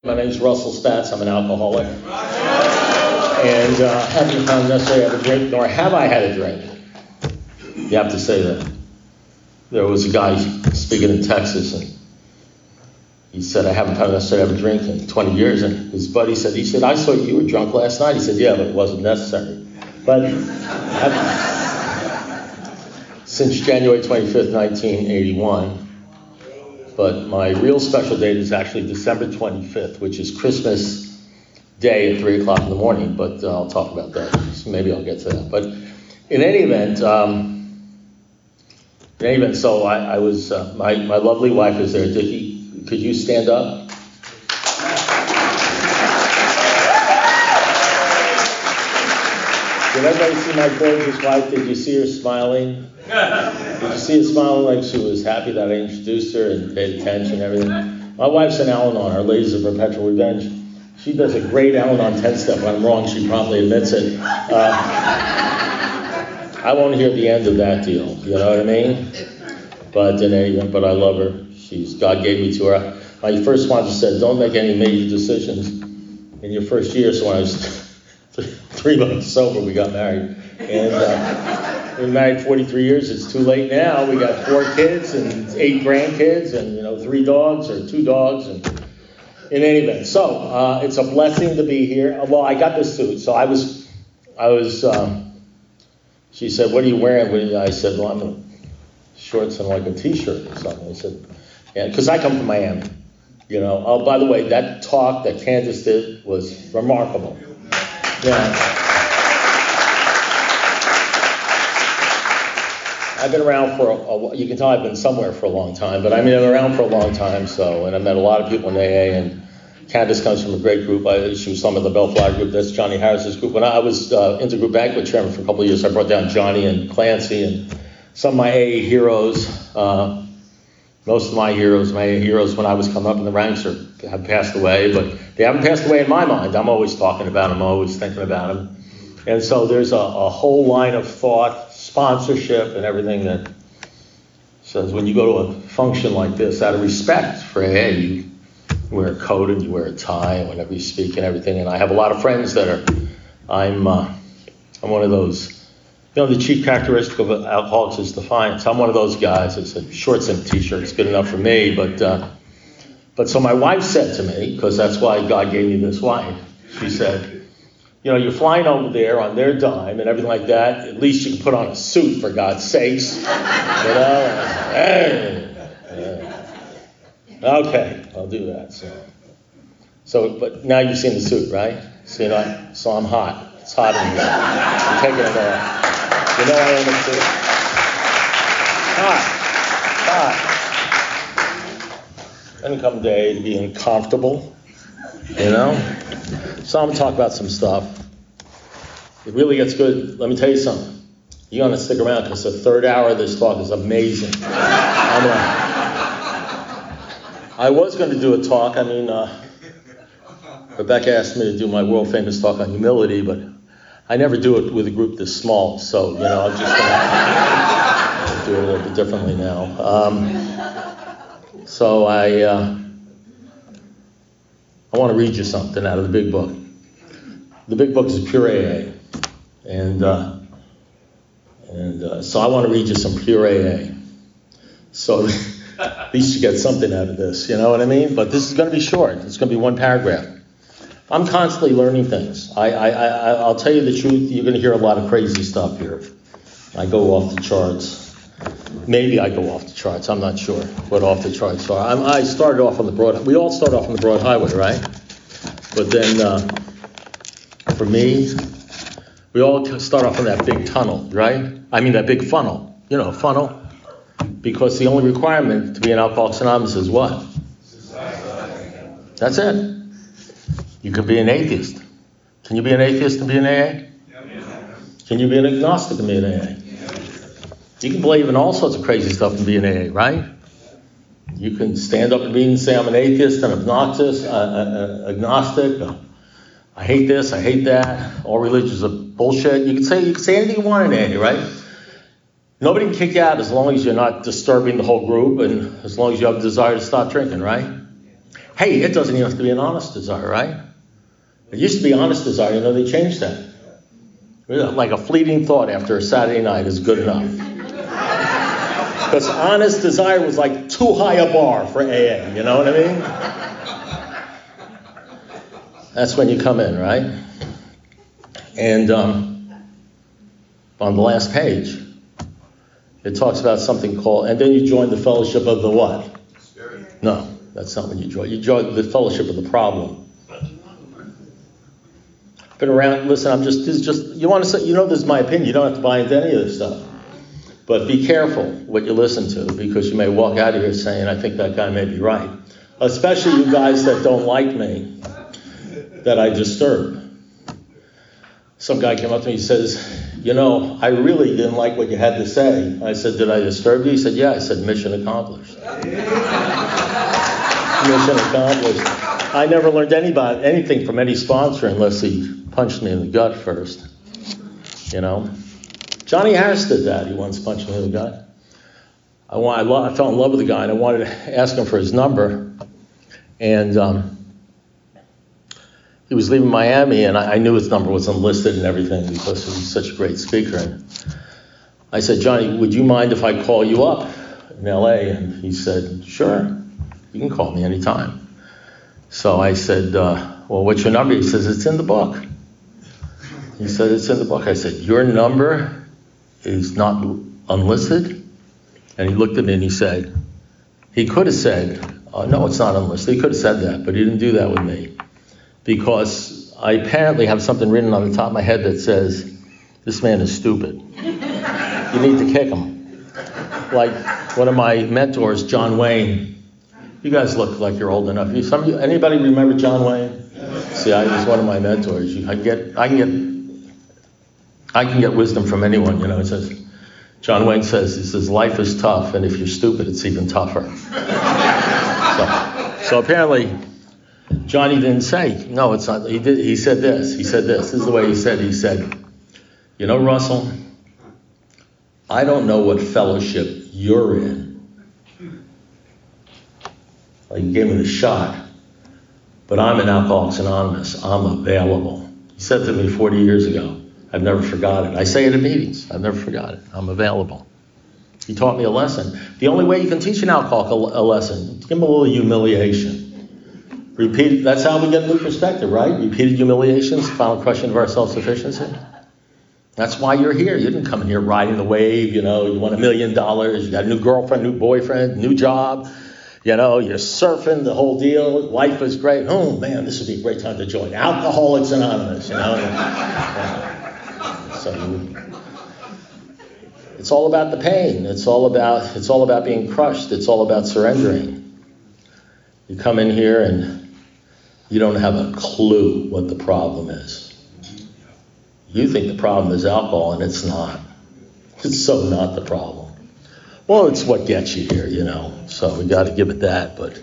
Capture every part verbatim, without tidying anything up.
My name is Russell Spatz. I'm an alcoholic. And uh, haven't found necessarily have a drink, nor have I had a drink. You have to say that. There was a guy speaking in Texas, and he said, I haven't found necessarily have a drink in twenty years. And his buddy said, he said, I saw you were drunk last night. He said, yeah, but it wasn't necessary. But I've, since January twenty-fifth, nineteen eighty-one, but my real special date is actually December twenty-fifth, which is Christmas Day at three o'clock in the morning, but uh, I'll talk about that. So maybe I'll get to that. But in any event, um, in any event, so I, I was, uh, my, my lovely wife is there. Did he, could you stand up? Did everybody see my gorgeous wife? Did you see her smiling? Did you see her smiling like she was happy that I introduced her and paid attention and everything? My wife's an Al-Anon, Our Ladies of Perpetual Revenge. She does a great Al-Anon ten-step. When I'm wrong, she promptly admits it. Uh, I won't hear the end of that deal, you know what I mean? But in any event, but I love her. She's God gave me to her. My first sponsor said, don't make any major decisions in your first year. So when I was three months sober, we got married. And uh, we were married forty-three years. It's too late now. We got four kids and eight grandkids and, you know, three dogs or two dogs. And in any event, so uh, it's a blessing to be here. Well, I got this suit. So I was, I was, um, she said, what are you wearing? What are you? I said, well, I'm in shorts and like a t-shirt or something. I said, yeah, because I come from Miami. You know, oh, by the way, that talk that Candace did was remarkable. Yeah. I've been around for a, a you can tell I've been somewhere for a long time, but I mean, I've been around for a long time, so, and I met a lot of people in A A, and Candace comes from a great group. I, she was some of the Bellflower group. That's Johnny Harris's group. When I was uh, Intergroup Banquet Chairman for a couple of years, I brought down Johnny and Clancy and some of my A A heroes. Uh, most of my heroes, my A A heroes when I was coming up in the ranks are, have passed away, but they haven't passed away in my mind. I'm always talking about them, I'm always thinking about them. And so there's a, a whole line of thought, sponsorship and everything that says when you go to a function like this, out of respect for A A, you wear a coat and you wear a tie and whenever you speak and everything. And I have a lot of friends that are, I'm uh, I'm one of those, you know, the chief characteristic of alcoholics is defiance. I'm one of those guys that said shorts and t-shirt is good enough for me. But, uh, but so my wife said to me, because that's why God gave me this wife, she said, you know, you're flying over there on their dime and everything like that. At least you can put on a suit, for God's sakes. You know? Hey, yeah. Okay, I'll do that. So, so, but now you've seen the suit, right? So, you know, so I'm hot. It's hot in here. I'm taking it off. You know I own a suit. Hot. Hot. Doesn't come day to be uncomfortable. You know? So I'm going to talk about some stuff. It really gets good. Let me tell you something. You're going to stick around because the third hour of this talk is amazing. I'm gonna, I was going to do a talk. I mean, uh, Rebecca asked me to do my world famous talk on humility, but I never do it with a group this small. So, you know, I'm just going to do it a little bit differently now. Um, so I... Uh, I want to read you something out of the big book. The big book is Pure A A. And uh, and uh, so I want to read you some Pure A A. So at least you get something out of this, you know what I mean? But this is going to be short. It's going to be one paragraph. I'm constantly learning things. I, I, I, I'll tell you the truth. You're going to hear a lot of crazy stuff here. I go off the charts. Maybe I go off the charts. I'm not sure what off the charts are. I'm, I started off on the broad. We all start off on the broad highway, right? But then, uh, for me, we all start off on that big tunnel, right? I mean that big funnel. You know, funnel. Because the only requirement to be an Alcoholics Anonymous is what? That's it. You could be an atheist. Can you be an atheist and be an A A? Can you be an agnostic and be an A A? You can believe in all sorts of crazy stuff and be an A A, right? You can stand up and be and say, I'm an atheist, I'm obnoxious, uh, uh, agnostic, uh, I hate this, I hate that, all religions are bullshit. You can say you can say anything you want in A A, right? Nobody can kick you out as long as you're not disturbing the whole group and as long as you have a desire to stop drinking, right? Hey, it doesn't even have to be an honest desire, right? It used to be honest desire. You know, they changed that. Like a fleeting thought after a Saturday night is good enough. Because honest desire was like too high a bar for A A. You know what I mean? That's when you come in, right? And um, on the last page, it talks about something called, and then you join the fellowship of the what? Spirit. No, that's not when you join. You join the fellowship of the problem. Been around, listen, I'm just, this is just, you want to say, you know, this is my opinion. You don't have to buy into any of this stuff. But be careful what you listen to, because you may walk out of here saying, I think that guy may be right. Especially you guys that don't like me, that I disturb. Some guy came up to me, he says, you know, I really didn't like what you had to say. I said, did I disturb you? He said, yeah. I said, mission accomplished. Mission accomplished. I never learned anybody, anything from any sponsor unless he punched me in the gut first. You know? Johnny Harris did that. He once punched me in the gut. I, want, I, lo- I fell in love with the guy, and I wanted to ask him for his number. And um, he was leaving Miami, and I, I knew his number was unlisted and everything because he was such a great speaker. And I said, Johnny, would you mind if I call you up in L A? And he said, sure. You can call me anytime. So I said, uh, well, what's your number? He says, it's in the book. He said, it's in the book. I said, your number is not unlisted? And he looked at me and he said, he could have said, oh, no, it's not unlisted. He could have said that, but he didn't do that with me. Because I apparently have something written on the top of my head that says, this man is stupid. You need to kick him. Like one of my mentors, John Wayne. You guys look like you're old enough. You, some of you, anybody remember John Wayne? See, I was one of my mentors. I get, I can get, I can get wisdom from anyone. You know, it says, John Wayne says, he says, life is tough, and if you're stupid, it's even tougher. so, so apparently, Johnny didn't say, no, it's not. He did. He said this. He said this. This is the way he said. He said, you know, Russell, I don't know what fellowship you're in. Like he gave me the shot, but I'm in Alcoholics Anonymous. I'm available. He said to me forty years ago. I've never forgot it. I say it at meetings. I've never forgot it. I'm available. He taught me a lesson. The only way you can teach an alcoholic a, a lesson, give him a little humiliation. Repeat. That's how we get new perspective, right? Repeated humiliations, final crushing of our self-sufficiency. That's why you're here. You didn't come in here riding the wave. You know, you want a million dollars. You got a new girlfriend, new boyfriend, new job. You know, you're surfing the whole deal. Life is great. Oh, man, this would be a great time to join Alcoholics Anonymous, you know. Yeah. So it's all about the pain. It's all about it's all about being crushed. It's all about surrendering. You come in here and you don't have a clue what the problem is. You think the problem is alcohol, and it's not. It's so not the problem. Well, it's what gets you here, you know. So we got to give it that, but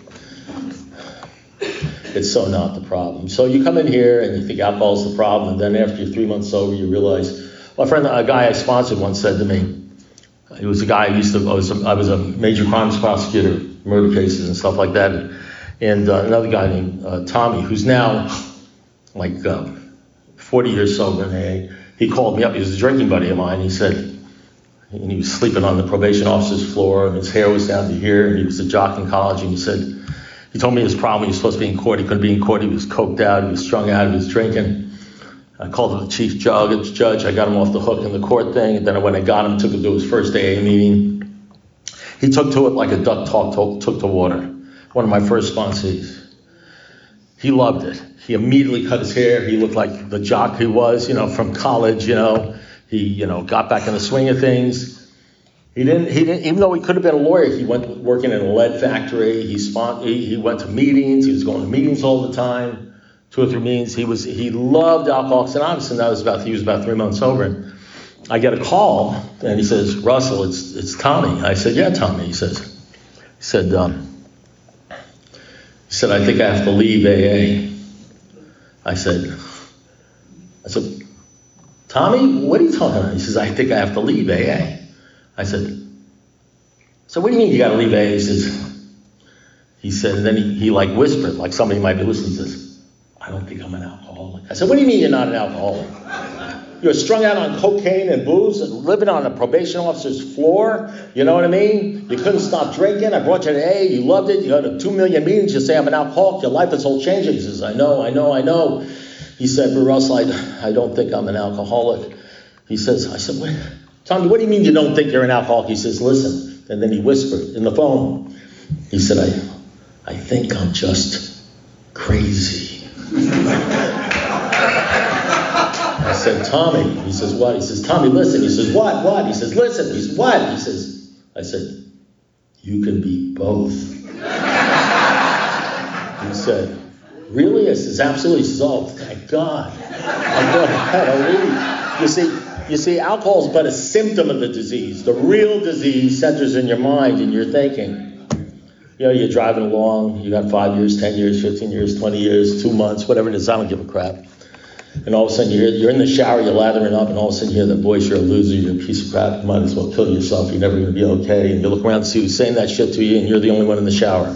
it's so not the problem. So you come in here and you think alcohol's the problem, and then after you're three months sober, you realize. My friend, a guy I sponsored once said to me, he was a guy I used to. I was a, I was a major crimes prosecutor, murder cases and stuff like that, and, and uh, another guy named uh, Tommy, who's now like uh, forty years sober in A A. He called me up. He was a drinking buddy of mine. He said. And he was sleeping on the probation officer's floor, and his hair was down to here, and he was a jock in college, and he said, he told me his problem, he was supposed to be in court, he couldn't be in court, he was coked out, he was strung out, he was drinking. I called him the chief judge, judge, I got him off the hook in the court thing, and then when I got him, took him to his first A A meeting. He took to it like a duck talk to, took to water. One of my first sponsees. He loved it. He immediately cut his hair, he looked like the jock he was, you know, from college, you know. He, you know, got back in the swing of things. He didn't, he didn't, even though he could have been a lawyer, he went working in a lead factory. He, spon- he, he went to meetings. He was going to meetings all the time, two or three meetings. He was, he loved Alcoholics Anonymous, and that was about, he was about three months sober. And I get a call, and he says, Russell, it's, it's Tommy. I said, yeah, Tommy. He says, he said, um, he said, I think I have to leave A A. I said, I said, Tommy, what are you talking about? He says, I think I have to leave A A. I said, so what do you mean you got to leave A A? He says, He said, and then he, he like whispered, like somebody might be listening. He says, I don't think I'm an alcoholic. I said, what do you mean you're not an alcoholic? You're strung out on cocaine and booze and living on a probation officer's floor. You know what I mean? You couldn't stop drinking. I brought you to A. You loved it. You had a two million meetings. You say I'm an alcoholic. Your life is all changing. He says, I know, I know, I know. He said, but Russell, I, I don't think I'm an alcoholic. He says, I said, what? Tommy, what do you mean you don't think you're an alcoholic? He says, listen. And then he whispered in the phone. He said, I, I think I'm just crazy. I said, Tommy. He says, what? He says, Tommy, listen. He says, what? What? He says, listen. He says, what? He says, I said, you can be both. He said, really? I says, absolutely. He says, oh, thank God. I'm going to hallelujah. You see, you see, alcohol is but a symptom of the disease. The real disease centers in your mind and your thinking. You know, you're driving along, you got five years, ten years, fifteen years, twenty years, two months, whatever it is, I don't give a crap. And all of a sudden, you're, you're in the shower, you're lathering up, and all of a sudden you hear that voice, you're a loser, you're a piece of crap, you might as well kill yourself, you're never going to be okay. And you look around and see who's saying that shit to you, and you're the only one in the shower.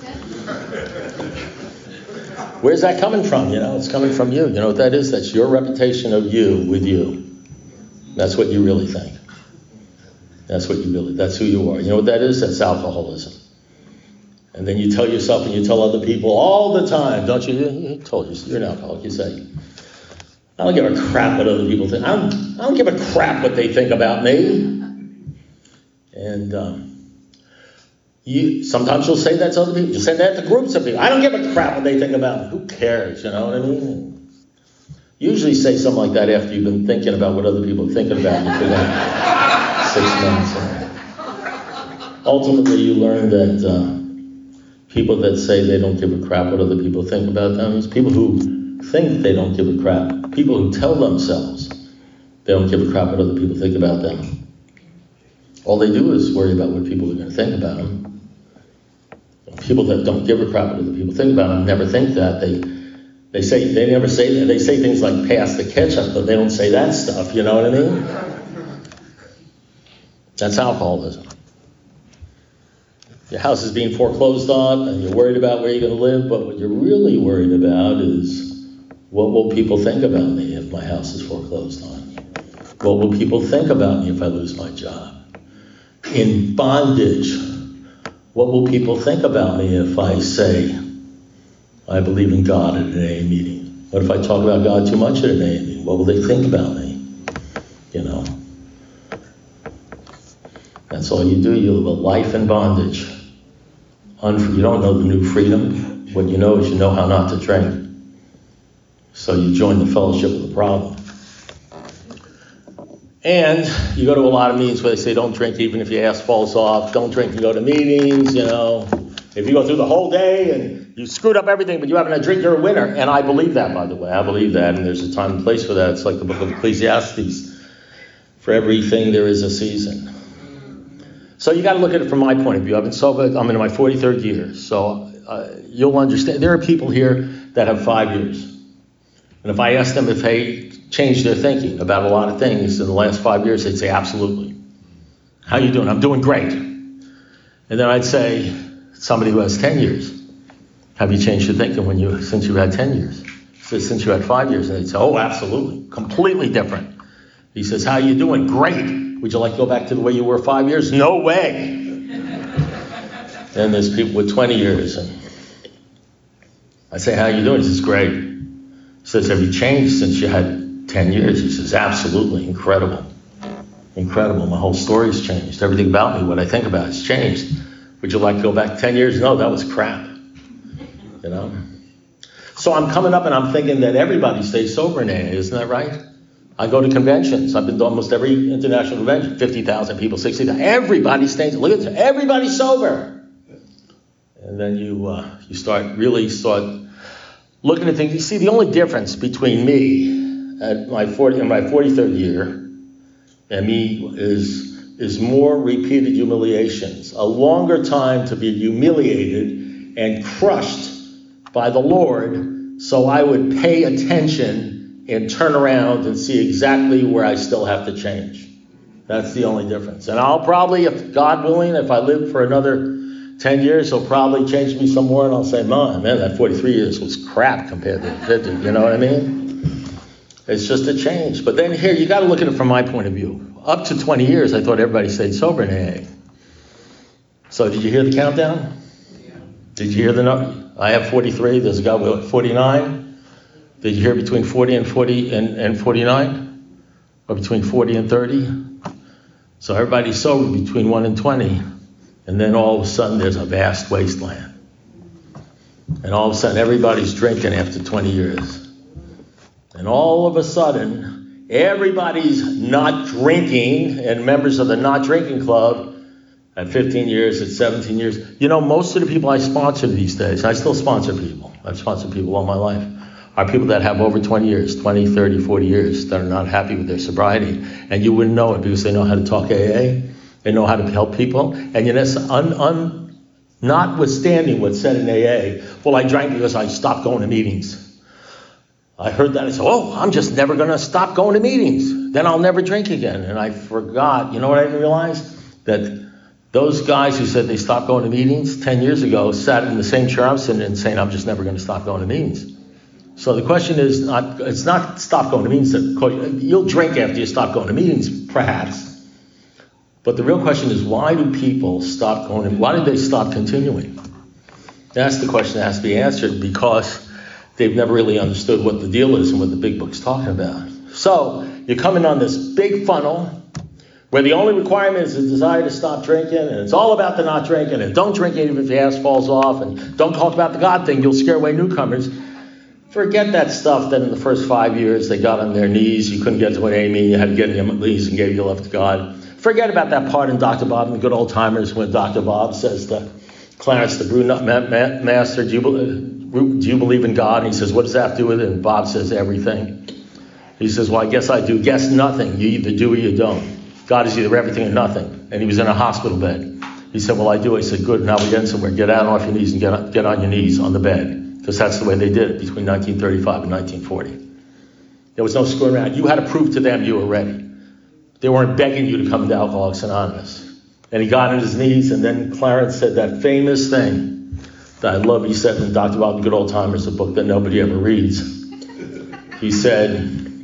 Where's that coming from? You know, it's coming from you. You know what that is? That's your reputation of you with you. That's what you really think. That's what you really, that's who you are. You know what that is? That's alcoholism. And then you tell yourself and you tell other people all the time, don't you? You told you, you're an alcoholic. You say, I don't give a crap what other people think. I don't, I don't give a crap what they think about me. And um, you sometimes you'll say that to other people. You'll say that to groups of people. I don't give a crap what they think about me. Who cares? You know what I mean? Usually say something like that after you've been thinking about what other people are thinking about you for like six months. And ultimately, you learn that uh, people that say they don't give a crap what other people think about them is people who think they don't give a crap. People who tell themselves they don't give a crap what other people think about them. All they do is worry about what people are going to think about them. People that don't give a crap what other people think about them never think that. They they say they never say that. They say things like pass the ketchup, but they don't say that stuff. You know what I mean? That's alcoholism. Your house is being foreclosed on, and you're worried about where you're going to live, but what you're really worried about is, what will people think about me if my house is foreclosed on? What will people think about me if I lose my job? In bondage, what will people think about me if I say, I believe in God at an A A meeting? What if I talk about God too much at an A A meeting? What will they think about me? You know? That's all you do. You live a life in bondage. You don't know the new freedom. What you know is you know how not to drink. So you join the fellowship of the problem. And you go to a lot of meetings where they say don't drink even if your ass falls off. Don't drink and go to meetings, you know. If you go through the whole day and you screwed up everything, but you happen to drink, you're a winner. And I believe that, by the way. I believe that. And there's a time and place for that. It's like the book of Ecclesiastes. For everything there is a season. So you got to look at it from my point of view. I've been sober, I'm in my forty-third year. So uh, you'll understand. There are people here that have five years. And if I ask them if they changed their thinking about a lot of things in the last five years, they'd say, absolutely. How you doing? I'm doing great. And then I'd say, somebody who has ten years, have you changed your thinking when you since you had ten years? So since you had five years, and they'd say, oh, absolutely. Completely different. He says, how you doing? Great. Would you like to go back to the way you were five years? No way. Then there's people with twenty years. And I say, how you doing? He says, great. He says, have you changed since you had ten years? He says, absolutely. Incredible. Incredible. My whole story's changed. Everything about me, what I think about, has changed. Would you like to go back ten years? No, that was crap. You know? So I'm coming up and I'm thinking that everybody stays sober in A A, isn't that right? I go to conventions. I've been to almost every international convention. fifty thousand people, sixty thousand. Everybody stays. Look at this. Everybody's sober. And then you uh, you start really start looking at things. You see, the only difference between me at my forty in my forty-third year and me is is more repeated humiliations, a longer time to be humiliated and crushed by the Lord, so I would pay attention and turn around and see exactly where I still have to change. That's the only difference. And I'll probably, if God willing, if I live for another ten years will probably change me some more, and I'll say, man, man, that forty-three years was crap compared to fifty. You know what I mean? It's just a change. But then here, you got to look at it from my point of view. Up to twenty years, I thought everybody stayed sober in A A. So did you hear the countdown? Did you hear the number? I have forty-three. There's a guy with forty-nine. Did you hear between forty and forty and, and forty-nine? Or between forty and thirty? So everybody's sober between one and twenty. And then all of a sudden, there's a vast wasteland. And all of a sudden, everybody's drinking after twenty years. And all of a sudden, everybody's not drinking, and members of the not drinking club at fifteen years, at seventeen years. You know, most of the people I sponsor these days, I still sponsor people. I've sponsored people all my life, are people that have over twenty years, twenty, thirty, forty years, that are not happy with their sobriety. And you wouldn't know it because they know how to talk A A. They know how to help people. And you know, un, un, notwithstanding what's said in A A, well, I drank because I stopped going to meetings. I heard that. I said, oh, I'm just never going to stop going to meetings. Then I'll never drink again. And I forgot. You know what I didn't realize? That those guys who said they stopped going to meetings ten years ago sat in the same chair I'm sitting in saying, I'm just never going to stop going to meetings. So the question is, not, it's not stop going to meetings. That, you'll drink after you stop going to meetings, perhaps. But the real question is, why do people stop going to, why did they stop continuing? That's the question that has to be answered, because they've never really understood what the deal is and what the big book's talking about. So you're coming on this big funnel where the only requirement is the desire to stop drinking, and it's all about the not drinking, and don't drink even if the ass falls off, and don't talk about the God thing, you'll scare away newcomers. Forget that stuff that in the first five years they got on their knees, you couldn't get to an A M E, you had to get on your knees and gave your love to God. Forget about that part in Doctor Bob and the Good Old Timers when Doctor Bob says to Clarence, the brew nut master, do you, believe, do you believe in God? And he says, what does that have to do with it? And Bob says, everything. He says, well, I guess I do. Guess nothing. You either do or you don't. God is either everything or nothing. And he was in a hospital bed. He said, well, I do. I said, good. Now we're getting somewhere. Get out off your knees and get on, get on your knees on the bed. Because that's the way they did it between nineteen thirty-five and nineteen forty. There was no screwing around. You had to prove to them you were ready. They weren't begging you to come to Alcoholics Anonymous. And he got on his knees, and then Clarence said that famous thing that I love. He said in Doctor Bob and the Good Old Timers, a book that nobody ever reads. He said,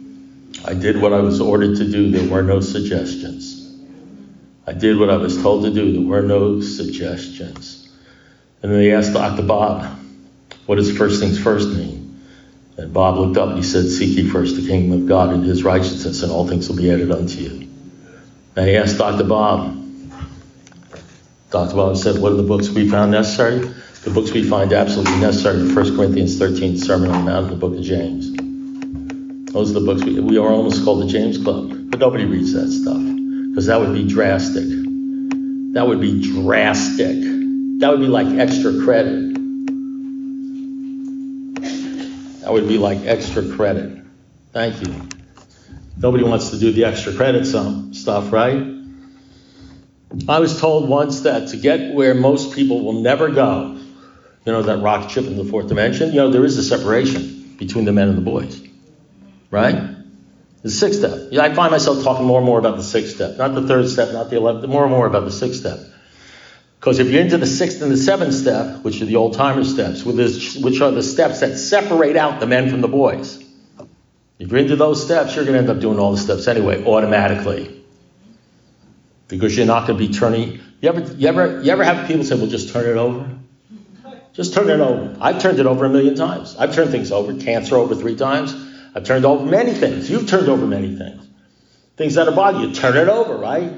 I did what I was ordered to do. There were no suggestions. I did what I was told to do. There were no suggestions. And then they asked Doctor Bob, what does first things first mean? And Bob looked up and he said, seek ye first the kingdom of God and his righteousness, and all things will be added unto you. And he asked Doctor Bob. Doctor Bob said, what are the books we found necessary? The books we find absolutely necessary are First Corinthians thirteen, Sermon on the Mount, and the book of James. Those are the books we, we are almost called the James Club. But nobody reads that stuff, because that would be drastic. That would be drastic. That would be like extra credit. That would be like extra credit. Thank you. Nobody wants to do the extra credit some stuff, right? I was told once that to get where most people will never go, you know, that rocket ship in the fourth dimension, you know, there is a separation between the men and the boys, right? The sixth step. Yeah, I find myself talking more and more about the sixth step, not the third step, not the eleventh, more and more about the sixth step. Because if you're into the sixth and the seventh step, which are the old-timer steps, which are the steps that separate out the men from the boys. If you're into those steps, you're going to end up doing all the steps anyway, automatically. Because you're not going to be turning... You ever, you ever, you ever have people say, well, just turn it over? Just turn it over. I've turned it over a million times. I've turned things over. Cancer over three times. I've turned over many things. You've turned over many things. Things that are bothering you, turn it over, right?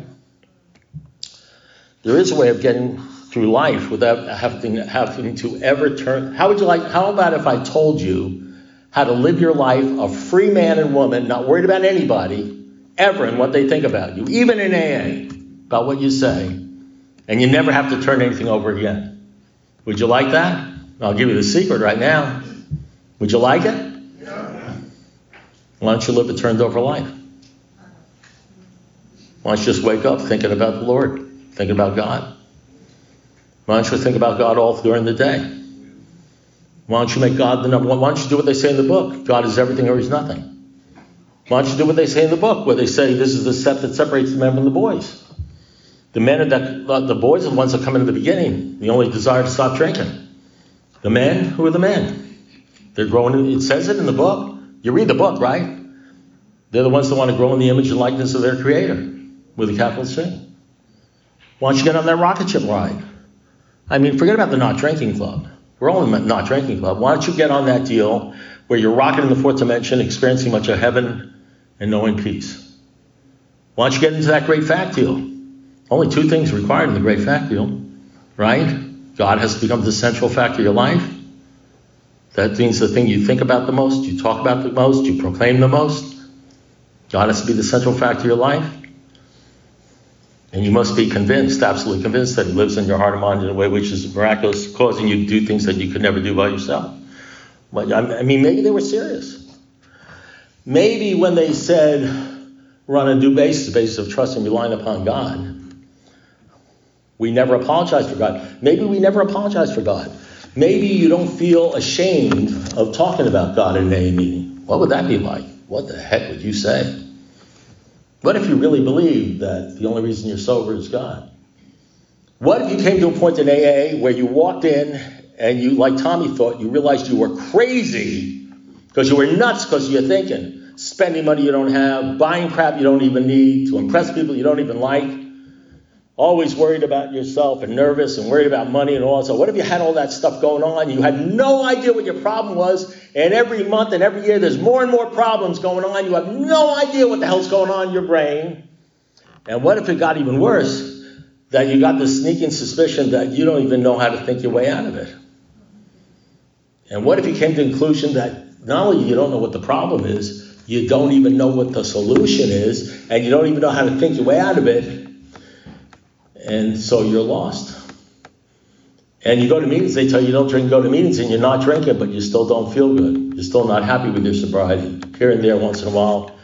There is a way of getting through life without having, having to ever turn. How would you like, how about if I told you how to live your life a free man and woman, not worried about anybody, ever, and what they think about you, even in A A, about what you say, and you never have to turn anything over again? Would you like that? I'll give you the secret right now. Would you like it? Yeah. Why don't you live a turned over life? Why don't you just wake up thinking about the Lord? Think about God. Why don't you think about God all during the day? Why don't you make God the number one? Why don't you do what they say in the book? God is everything or he's nothing. Why don't you do what they say in the book, where they say this is the step that separates the men from the boys? The men are that, the boys are the ones that come in at the beginning. The only desire to stop drinking. The men, who are the men? They're growing, it says it in the book. You read the book, right? They're the ones that want to grow in the image and likeness of their creator with a capital C. Why don't you get on that rocket ship ride? I mean, forget about the not drinking club. We're all in the not drinking club. Why don't you get on that deal where you're rocking in the fourth dimension, experiencing much of heaven and knowing peace? Why don't you get into that great fact deal? Only two things required in the great fact deal, right? God has to become the central fact of your life. That means the thing you think about the most, you talk about the most, you proclaim the most. God has to be the central fact of your life. And you must be convinced, absolutely convinced, that he lives in your heart and mind in a way which is miraculous, causing you to do things that you could never do by yourself. But, I mean, maybe they were serious. Maybe when they said, we're on a new basis, the basis of trust and relying upon God, we never apologize for God. Maybe we never apologize for God. Maybe you don't feel ashamed of talking about God in an A A meeting. What would that be like? What the heck would you say? What if you really believe that the only reason you're sober is God? What if you came to a point in A A where you walked in and you, like Tommy thought, you realized you were crazy because you were nuts because you're thinking, spending money you don't have, buying crap you don't even need, to impress people you don't even like, always worried about yourself and nervous and worried about money and all that. So what if you had all that stuff going on? You had no idea what your problem was, and every month and every year there's more and more problems going on. You have no idea what the hell's going on in your brain. And what if it got even worse, that you got this sneaking suspicion that you don't even know how to think your way out of it? And what if you came to the conclusion that not only you don't know what the problem is, you don't even know what the solution is, and you don't even know how to think your way out of it, and so you're lost. And you go to meetings, they tell you don't drink, go to meetings, and you're not drinking, but you still don't feel good. You're still not happy with your sobriety. Here and there, once in a while,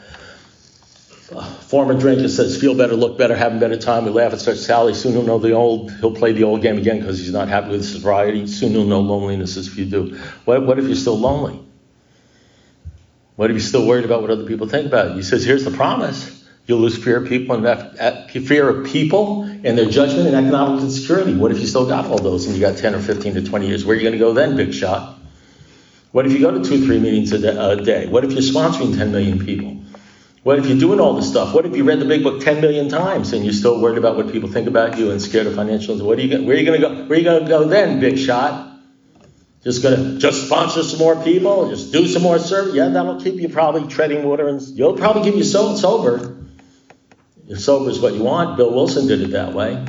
a former drinker says, feel better, look better, have a better time. We laugh at such Sally. Soon he'll know the old, he'll play the old game again because he's not happy with sobriety. Soon he'll know loneliness if you do. What, what if you're still lonely? What if you're still worried about what other people think about you? He says, here's the promise. You'll lose fear of people and fear of people and their judgment and economic insecurity. What if you still got all those and you got ten or fifteen to twenty years? Where are you going to go then, big shot? What if you go to two, three meetings a day? What if you're sponsoring ten million people? What if you're doing all this stuff? What if you read the big book ten million times and you're still worried about what people think about you and scared of financial? What are you? Where are you going to go? Where are you going to go then, big shot? Just going to just sponsor some more people? Just do some more service? Yeah, that'll keep you probably treading water, and you'll probably keep you so sober. If sober is what you want, Bill Wilson did it that way.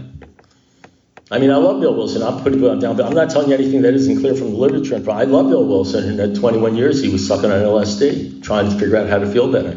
I mean, I love Bill Wilson. I'm putting him down, but I'm not telling you anything that isn't clear from the literature. I love Bill Wilson, and at twenty-one years, he was sucking on L S D, trying to figure out how to feel better.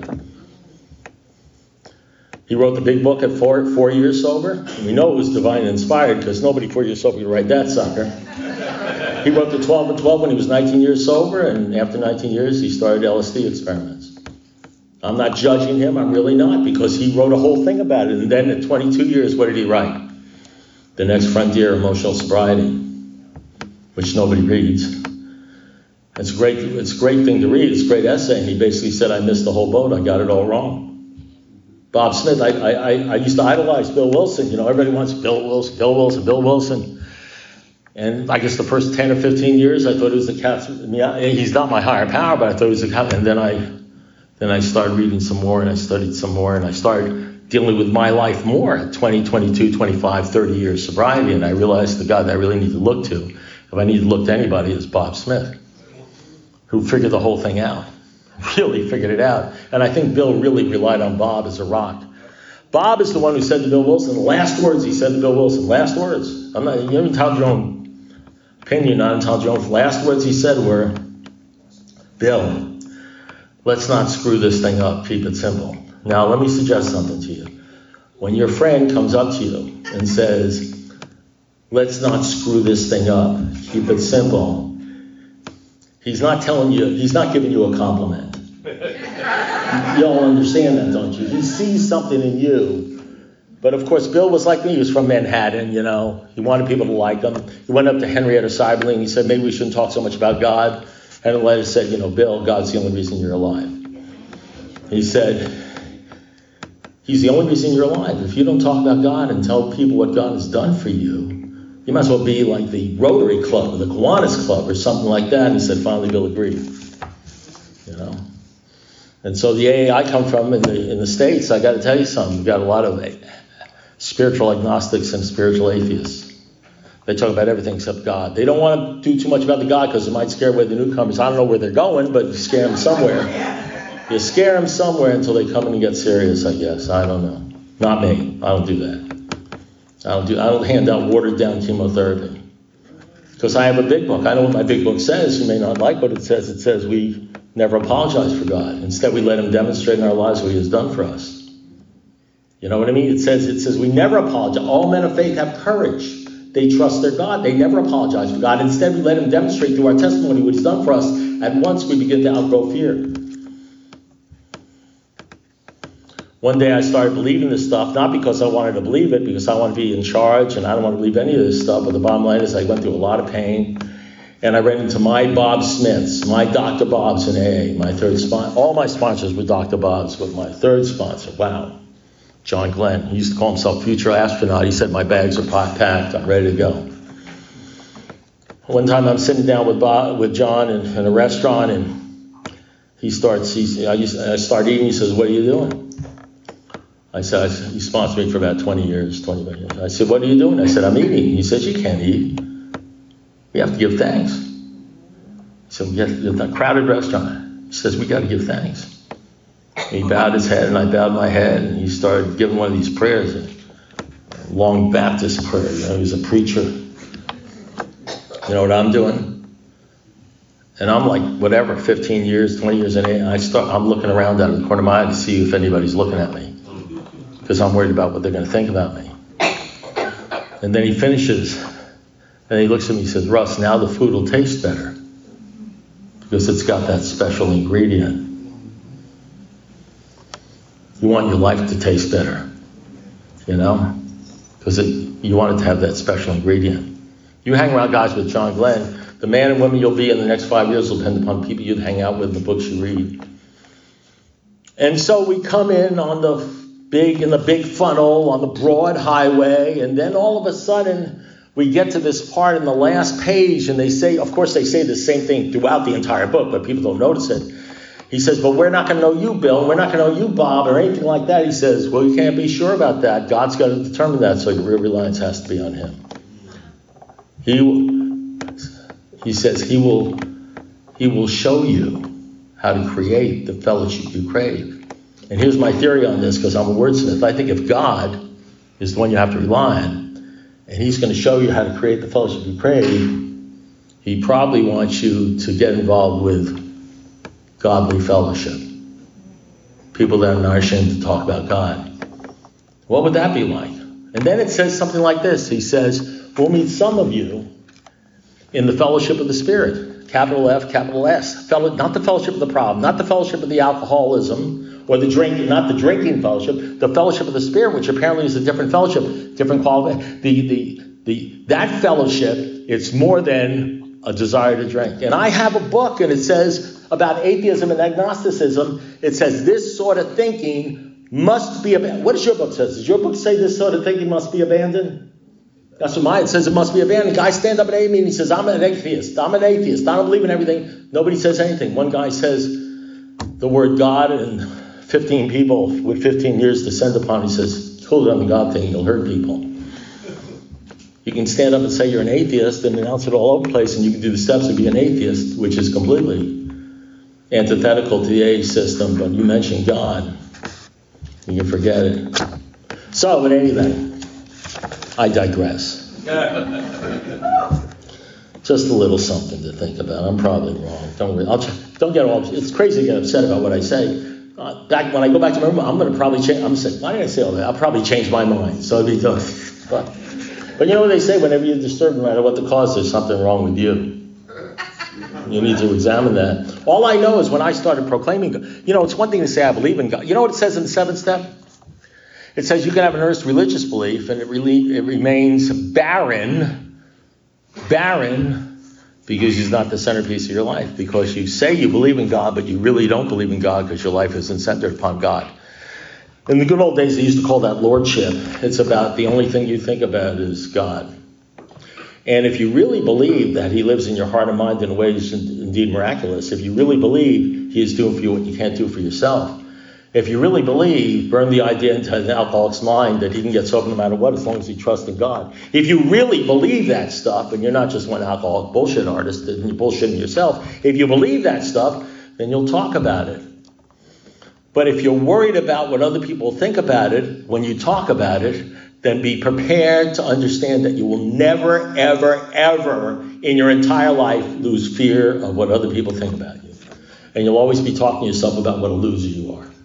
He wrote the big book at four, four years sober. And we know it was divine and inspired because nobody four years sober could write that sucker. He wrote the twelve and twelve when he was nineteen years sober, and after nineteen years, he started L S D experiments. I'm not judging him, I'm really not, because he wrote a whole thing about it. And then at twenty-two years, what did he write? The Next Frontier, Emotional Sobriety, which nobody reads. It's a great, it's a great thing to read. It's a great essay. And he basically said, I missed the whole boat. I got it all wrong. Bob Smith, I, I, I used to idolize Bill Wilson. You know, everybody wants Bill Wilson, Bill Wilson, Bill Wilson. And I guess the first ten or fifteen years, I thought he was the captain. Yeah, he's not my higher power, but I thought he was the captain. And then I... Then I started reading some more, and I studied some more, and I started dealing with my life more at twenty, twenty-two, twenty-five, thirty years sobriety, and I realized the guy that I really need to look to, if I need to look to anybody, is Bob Smith, who figured the whole thing out, really figured it out. And I think Bill really relied on Bob as a rock. Bob is the one who said to Bill Wilson, the last words he said to Bill Wilson, last words. I'm not, you're entitled to your own opinion, not entitled to your own. Last words he said were, Bill, let's not screw this thing up. Keep it simple. Now, let me suggest something to you. When your friend comes up to you and says, let's not screw this thing up. Keep it simple. He's not telling you, he's not giving you a compliment. You all understand that, don't you? He sees something in you. But, of course, Bill was like me. He was from Manhattan, you know. He wanted people to like him. He went up to Henrietta Seiberling. He said, maybe we shouldn't talk so much about God. And the letter said, you know, Bill, God's the only reason you're alive. He said, He's the only reason you're alive. If you don't talk about God and tell people what God has done for you, you might as well be like the Rotary Club or the Kiwanis Club or something like that. And he said, finally, Bill agreed. You know? And so the A A I come from in the in the States, I got to tell you something. We've got a lot of spiritual agnostics and spiritual atheists. They talk about everything except God. They don't want to do too much about the God because it might scare away the newcomers. I don't know where they're going, but you scare them somewhere. You scare them somewhere until they come in and get serious, I guess. I don't know. Not me. I don't do that. I don't do. I don't hand out watered down chemotherapy. Because I have a big book. I know what my big book says. You may not like what it says. It says we never apologize for God. Instead, we let him demonstrate in our lives what he has done for us. You know what I mean? It says, it says we never apologize. All men of faith have courage. They trust their God. They never apologize for God. Instead, we let him demonstrate through our testimony what he's done for us. At once, we begin to outgrow fear. One day, I started believing this stuff, not because I wanted to believe it, because I want to be in charge, and I don't want to believe any of this stuff. But the bottom line is I went through a lot of pain. And I ran into my Bob Smiths, my Doctor Bob's in A A, my third sponsor. All my sponsors were Doctor Bob's, but my third sponsor, wow, John Glenn. He used to call himself future astronaut. He said, my bags are packed, I'm ready to go. One time I'm sitting down with Bob, with John in, in a restaurant, and he starts, he's, I, used, I start eating. He says, what are you doing? I said, I said, he sponsored me for about twenty years, twenty years. I said, what are you doing? I said, I'm eating. He says, you can't eat. We have to give thanks. He said, we have a crowded restaurant. He says, we got to give thanks. And he bowed his head, and I bowed my head, and he started giving one of these prayers, a long Baptist prayer. You know, he was a preacher. You know what I'm doing? And I'm like, whatever, fifteen years, twenty years in, I start, I'm looking around out of the corner of my eye to see if anybody's looking at me, because I'm worried about what they're going to think about me. And then he finishes. And he looks at me and says, Russ, now the food will taste better because it's got that special ingredient. You want your life to taste better, you know, because you want it to have that special ingredient. You hang around guys with John Glenn, the man and woman you'll be in the next five years will depend upon people you'd hang out with and the books you read. And so we come in on the big, in the big funnel, on the broad highway, and then all of a sudden, we get to this part in the last page, and they say, of course, they say the same thing throughout the entire book, but people don't notice it. He says, but we're not going to know you, Bill. We're not going to know you, Bob, or anything like that. He says, well, you can't be sure about that. God's got to determine that, so your real reliance has to be on him. He, he says he will, he will show you how to create the fellowship you crave. And here's my theory on this, because I'm a wordsmith. I think if God is the one you have to rely on, and he's going to show you how to create the fellowship you crave, he probably wants you to get involved with godly fellowship. People that are not ashamed to talk about God. What would that be like? And then it says something like this. He says, we'll meet some of you in the fellowship of the Spirit. Capital F, capital S. Fellow, not the fellowship of the problem, not the fellowship of the alcoholism, or the drinking, not the drinking fellowship, the fellowship of the Spirit, which apparently is a different fellowship, different quality. The, the, the, that fellowship, it's more than a desire to drink. And I have a book, and it says about atheism and agnosticism. It says this sort of thinking must be abandoned. What does your book say? Does your book say this sort of thinking must be abandoned? That's what mine says. It must be abandoned. Guys stand up at a meeting. He says, I'm an atheist. I'm an atheist. I don't believe in everything. Nobody says anything. One guy says the word God, and fifteen people with fifteen years descend upon him. He says, hold on the God thing. You'll hurt people. You can stand up and say you're an atheist and announce it all over the place, and you can do the steps to be an atheist, which is completely antithetical to the A A system. But you mention God, you can forget it. So, but anyway, I digress. Just a little something to think about. I'm probably wrong. Don't really, I'll, don't get all. It's crazy to get upset about what I say. Uh, back when I go back to my room, I'm going to probably change. I'm saying, why did I say all that? I'll probably change my mind. So it'd be tough. But, but you know what they say? Whenever you're disturbed, no matter what the cause, there's something wrong with you. You need to examine that. All I know is when I started proclaiming, you know, it's one thing to say I believe in God. You know what it says in the seventh step? It says you can have an earnest religious belief, and it really it remains barren, barren, because he's not the centerpiece of your life. Because you say you believe in God, but you really don't believe in God because your life isn't centered upon God. In the good old days, they used to call that lordship. It's about the only thing you think about is God. And if you really believe that he lives in your heart and mind in ways indeed miraculous, if you really believe he is doing for you what you can't do for yourself, if you really believe, burn the idea into an alcoholic's mind that he can get sober no matter what as long as he trusts in God. If you really believe that stuff, and you're not just one alcoholic bullshit artist and you're bullshitting yourself, if you believe that stuff, then you'll talk about it. But if you're worried about what other people think about it when you talk about it, then be prepared to understand that you will never, ever, ever in your entire life lose fear of what other people think about you. And you'll always be talking to yourself about what a loser you are.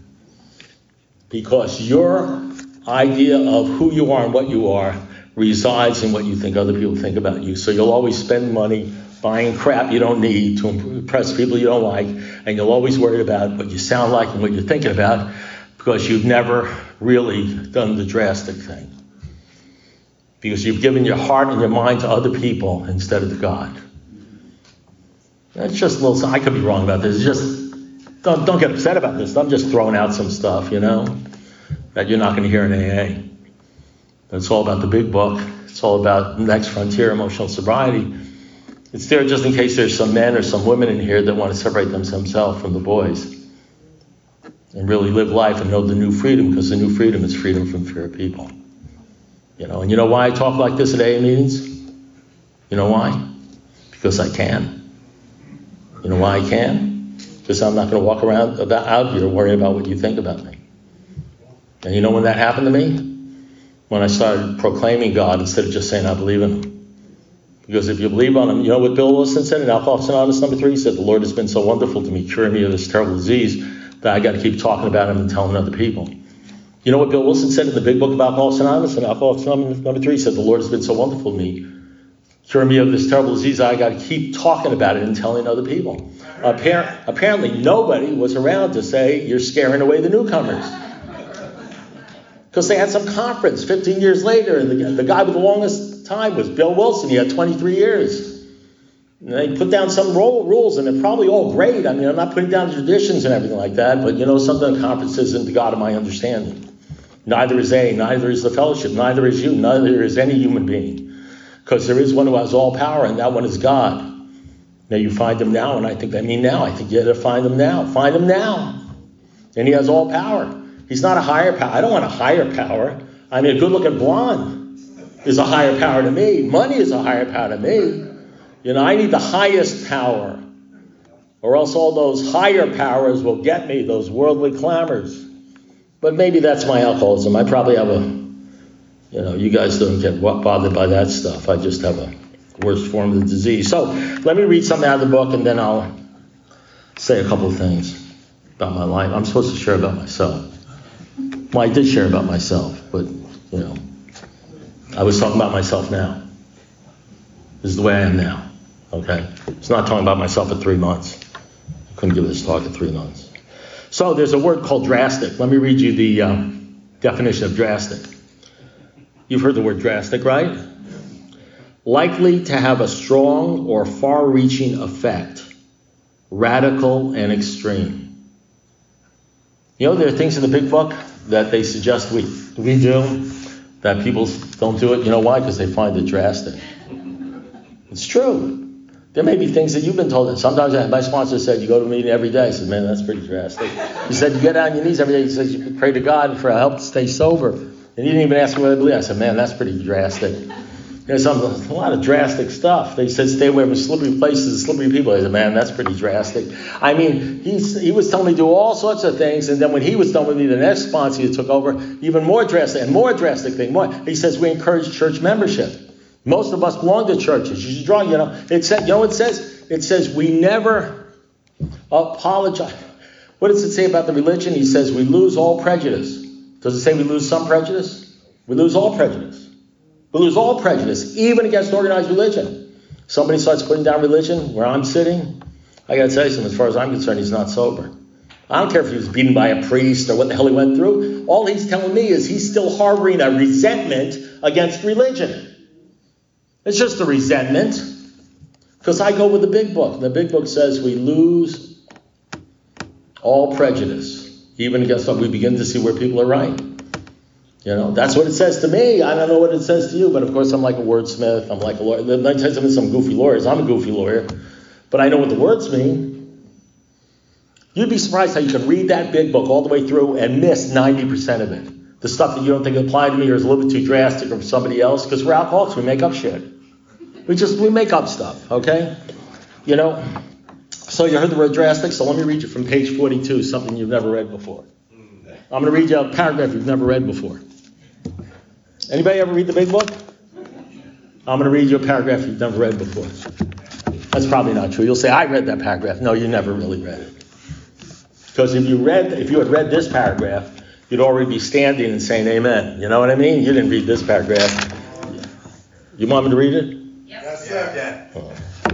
Because your idea of who you are and what you are resides in what you think other people think about you. So you'll always spend money buying crap you don't need to impress people you don't like, and you'll always worry about what you sound like and what you're thinking about because you've never really done the drastic thing. Because you've given your heart and your mind to other people instead of to God. That's just a little, I could be wrong about this. It's just, don't, don't get upset about this. I'm just throwing out some stuff, you know, that you're not going to hear in A A. It's all about the big book. It's all about Next Frontier, emotional sobriety. It's there just in case there's some men or some women in here that want to separate themselves from the boys and really live life and know the new freedom, because the new freedom is freedom from fear of people. You know, and you know why I talk like this at A A meetings? You know why? Because I can. You know why I can? Because I'm not going to walk around about, out here worrying about what you think about me. And you know when that happened to me? When I started proclaiming God instead of just saying I believe in him. Because if you believe on him, you know what Bill Wilson said in Alcoholics Anonymous number three? He said, the Lord has been so wonderful to me, curing me of this terrible disease, that I got to keep talking about him and telling other people. You know what Bill Wilson said in the big book of Alcoholics Anonymous? In Alcoholics Anonymous number three, he said, the Lord has been so wonderful to me, curing me of this terrible disease, I got to keep talking about it and telling other people. Appar- apparently, nobody was around to say, you're scaring away the newcomers. Because they had some conference fifteen years later, and the, the guy with the longest time was Bill Wilson. He had twenty-three years. And they put down some rules, and they're probably all great. I mean, I'm not putting down traditions and everything like that, but you know, some of the conferences isn't the God of my understanding. Neither is A, neither is the fellowship, neither is you, neither is any human being. Because there is one who has all power, and that one is God. Now you find him now, and I think I mean now. I think you got to find him now. Find him now. And he has all power. He's not a higher power. I don't want a higher power. I mean, a good-looking blonde is a higher power to me. Money is a higher power to me. You know, I need the highest power, or else all those higher powers will get me, those worldly clamors. But maybe that's my alcoholism. I probably have a, you know, you guys don't get bothered by that stuff. I just have a worse form of the disease. So let me read something out of the book, and then I'll say a couple of things about my life. I'm supposed to share about myself. Well, I did share about myself, but, you know, I was talking about myself now. This is the way I am now, okay? It's not talking about myself at three months. I couldn't give this talk at three months. So there's a word called drastic. Let me read you the um, definition of drastic. You've heard the word drastic, right? Likely to have a strong or far-reaching effect, radical and extreme. You know, there are things in the big book that they suggest we, we do that people don't do it. You know why? Because they find it drastic. It's true. There may be things that you've been told. That sometimes my sponsor said, you go to a meeting every day. I said, man, that's pretty drastic. He said, you get on your knees every day. He says, you pray to God for help to stay sober. And he didn't even ask me what I believe. I said, man, that's pretty drastic. There's some, a lot of drastic stuff. They said, stay away from slippery places, slippery people. I said, man, that's pretty drastic. I mean, he's, he was telling me to do all sorts of things. And then when he was done with me, the next sponsor who took over, even more drastic and more drastic thing. More. He says, we encourage church membership. Most of us belong to churches. You should draw, you know. It said, you know what it says? It says we never apologize. What does it say about the religion? He says we lose all prejudice. Does it say we lose some prejudice? We lose all prejudice. We lose all prejudice, even against organized religion. Somebody starts putting down religion where I'm sitting, I got to tell you something. As far as I'm concerned, he's not sober. I don't care if he was beaten by a priest or what the hell he went through. All he's telling me is he's still harboring a resentment against religion. It's just a resentment. Because I go with the big book. The big book says we lose all prejudice, Even guess what? We begin to see where people are right. You know, that's what it says to me. I don't know what it says to you, but of course I'm like a wordsmith. I'm like a lawyer. Let me tell you something, some goofy lawyers. I'm a goofy lawyer, but I know what the words mean. You'd be surprised how you can read that big book all the way through and miss ninety percent of it. The stuff that you don't think applied to me or is a little bit too drastic or for somebody else, because we're alcoholics, we make up shit. We just, we make up stuff, okay? You know, so you heard the word drastic, so let me read you from page forty-two, something you've never read before. I'm going to read you a paragraph you've never read before. Anybody ever read the big book? I'm going to read you a paragraph you've never read before. That's probably not true. You'll say, I read that paragraph. No, you never really read it. Because if you read, if you had read this paragraph, you'd already be standing and saying amen. You know what I mean? You didn't read this paragraph. You want me to read it? Yes, sir. Oh.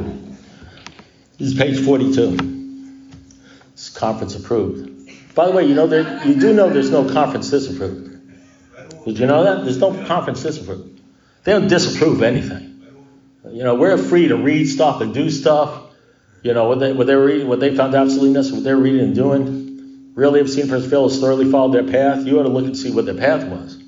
This is page forty-two. It's conference approved. By the way, you know there, you do know there's no conference disapproved. Did you know that? There's no conference disapproved. They don't disapprove anything. You know, we're free to read stuff and do stuff. You know, what they what they were reading, what they found absolutely necessary, what they're reading and doing. Really have seen first fail has thoroughly followed their path. You ought to look and see what their path was.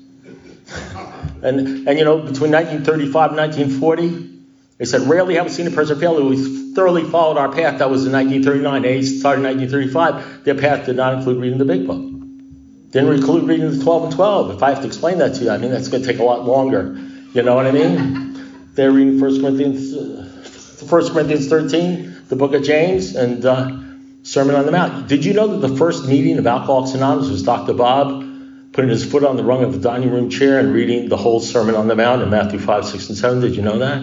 and and you know, between nineteen thirty-five and nineteen forty, they said rarely have we seen a person fail who thoroughly followed our path. That was in nineteen thirty-nine. They started in nineteen thirty-five. Their path did not include reading the big book. Didn't include reading the twelve and twelve. If I have to explain that to you, I mean, that's going to take a lot longer. You know what I mean? They're reading First Corinthians, uh, First Corinthians thirteen, the book of James, and uh, Sermon on the Mount. Did you know that the first meeting of Alcoholics Anonymous was Doctor Bob putting his foot on the rung of the dining room chair and reading the whole Sermon on the Mount in Matthew five, six, and seven? Did you know that?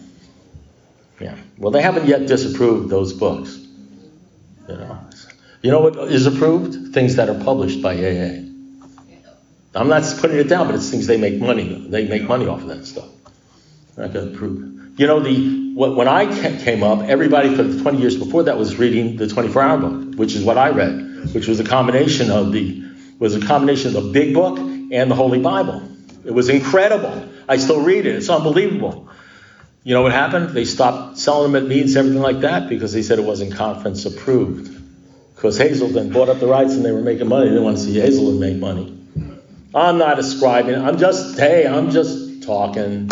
Yeah. Well, they haven't yet disapproved those books. You know. You know what is approved? Things that are published by A A. I'm not putting it down, but it's things they make money. They make money off of that stuff. They're not going to approve. You know, the when I came up, everybody for the twenty years before that was reading the twenty-four hour book, which is what I read, which was a combination of the was a combination of the Big Book and the Holy Bible. It was incredible. I still read it. It's unbelievable. You know what happened? They stopped selling them at meetings, everything like that, because they said it wasn't conference approved. Because Hazelden bought up the rights and they were making money. They didn't want to see Hazelden make money. I'm not ascribing. I'm just, hey, I'm just talking.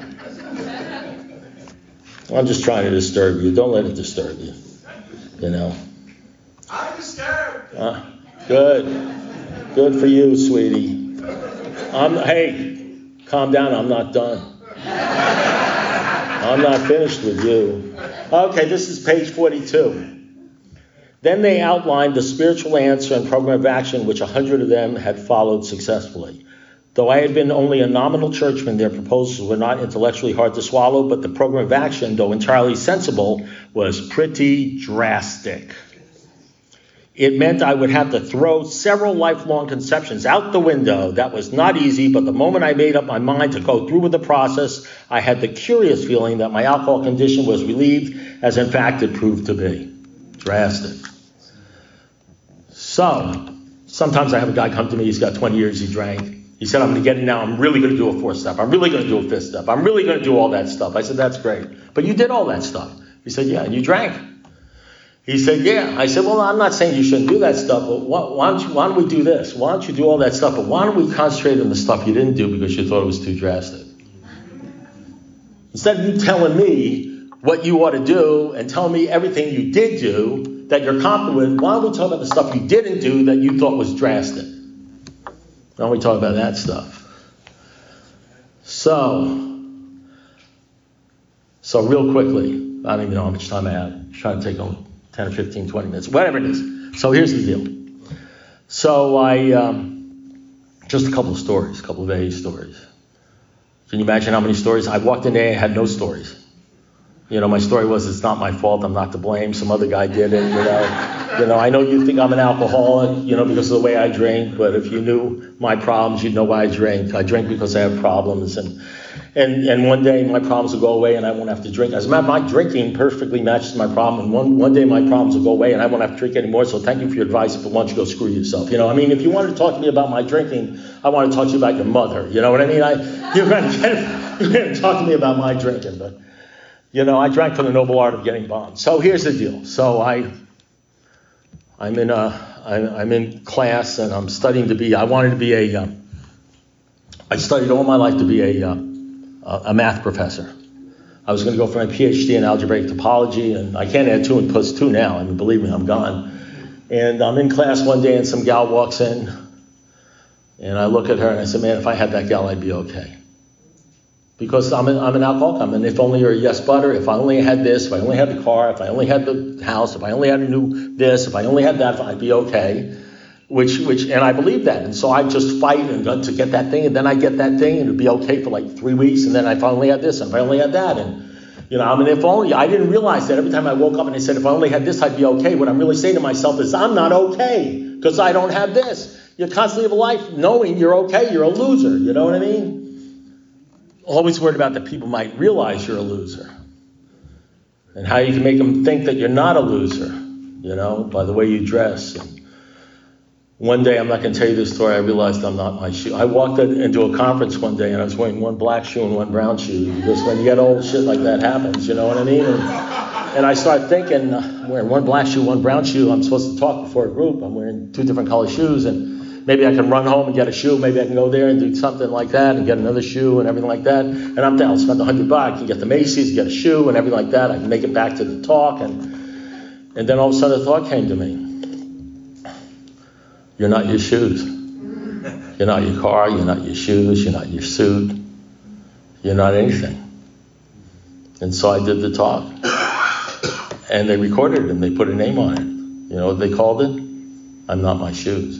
I'm just trying to disturb you. Don't let it disturb you. You know. I'm disturbed. Uh, good. Good for you, sweetie. I'm, hey, calm down. I'm not done. I'm not finished with you. Okay, this is page forty-two. Then they outlined the spiritual answer and program of action, which a hundred of them had followed successfully. Though I had been only a nominal churchman, their proposals were not intellectually hard to swallow, but the program of action, though entirely sensible, was pretty drastic. It meant I would have to throw several lifelong conceptions out the window. That was not easy, but the moment I made up my mind to go through with the process, I had the curious feeling that my alcohol condition was relieved, as in fact it proved to be. Drastic. So, sometimes I have a guy come to me, he's got twenty years, he drank. He said, I'm going to get it now, I'm really going to do a fourth step. I'm really going to do a fifth step. I'm really going to do all that stuff. I said, that's great. But you did all that stuff. He said, yeah, and you drank. He said, yeah. I said, well, I'm not saying you shouldn't do that stuff, but why, why, don't you, why don't we do this? Why don't you do all that stuff, but why don't we concentrate on the stuff you didn't do because you thought it was too drastic? Instead of you telling me what you ought to do and telling me everything you did do that you're confident with, why don't we talk about the stuff you didn't do that you thought was drastic? Why don't we talk about that stuff? So, so real quickly, I don't even know how much time I have. I'm trying to take only ten or fifteen, twenty minutes, whatever it is. So here's the deal. So I, um, just a couple of stories, a couple of A A stories. Can you imagine how many stories? I walked in A A, I had no stories. You know, my story was, it's not my fault, I'm not to blame, some other guy did it, you know. You know, I know you think I'm an alcoholic, you know, because of the way I drink, but if you knew my problems, you'd know why I drink. I drink because I have problems, and and and one day my problems will go away and I won't have to drink. As a matter of fact, my drinking perfectly matches my problem, and one, one day my problems will go away and I won't have to drink anymore, so thank you for your advice, but why don't you go screw yourself? You know, I mean, if you wanted to talk to me about my drinking, I want to talk to you about your mother, you know what I mean? I You're going to get, you're going to talk to me about my drinking, but... You know, I drank for the noble art of getting bombed. So here's the deal. So I, I'm in a, I'm, I'm in class and I'm studying to be, I wanted to be a, uh, I studied all my life to be a, uh, a math professor. I was going to go for my P H D in algebraic topology, and I can't add two and plus two now. I mean, believe me, I'm gone. And I'm in class one day, and some gal walks in, and I look at her, and I said, man, if I had that gal, I'd be okay. Because I'm an, I'm an alcoholic. I'm an if only or a yes butter. If I only had this, if I only had the car, if I only had the house, if I only had a new this, if I only had that, I'd be okay. Which, which, and I believe that. And so I just fight and go to get that thing, and then I get that thing, and it'd be okay for like three weeks, and then I finally had this, and if I only had that, and you know, I mean, if only, I didn't realize that every time I woke up and I said, if I only had this, I'd be okay. What I'm really saying to myself is, I'm not okay, because I don't have this. You constantly have a life knowing you're okay, you're a loser, you know what I mean? Always worried about that people might realize you're a loser, and how you can make them think that you're not a loser, you know, by the way you dress. And one day, I'm not going to tell you this story, I realized I'm not my shoe. I walked into a conference one day and I was wearing one black shoe and one brown shoe, because when you get old, shit like that happens, you know what I mean? And, and I started thinking, I'm wearing one black shoe, one brown shoe, I'm supposed to talk before a group, I'm wearing two different color shoes, and maybe I can run home and get a shoe, maybe I can go there and do something like that and get another shoe and everything like that. And I'm down, I'll spend a hundred bucks, I can get the Macy's, get a shoe and everything like that, I can make it back to the talk, and and then all of a sudden a thought came to me. You're not your shoes. You're not your car. You're not your shoes. You're not your suit. You're not anything. And so I did the talk. And they recorded it and they put a name on it. You know what they called it? I'm not my shoes.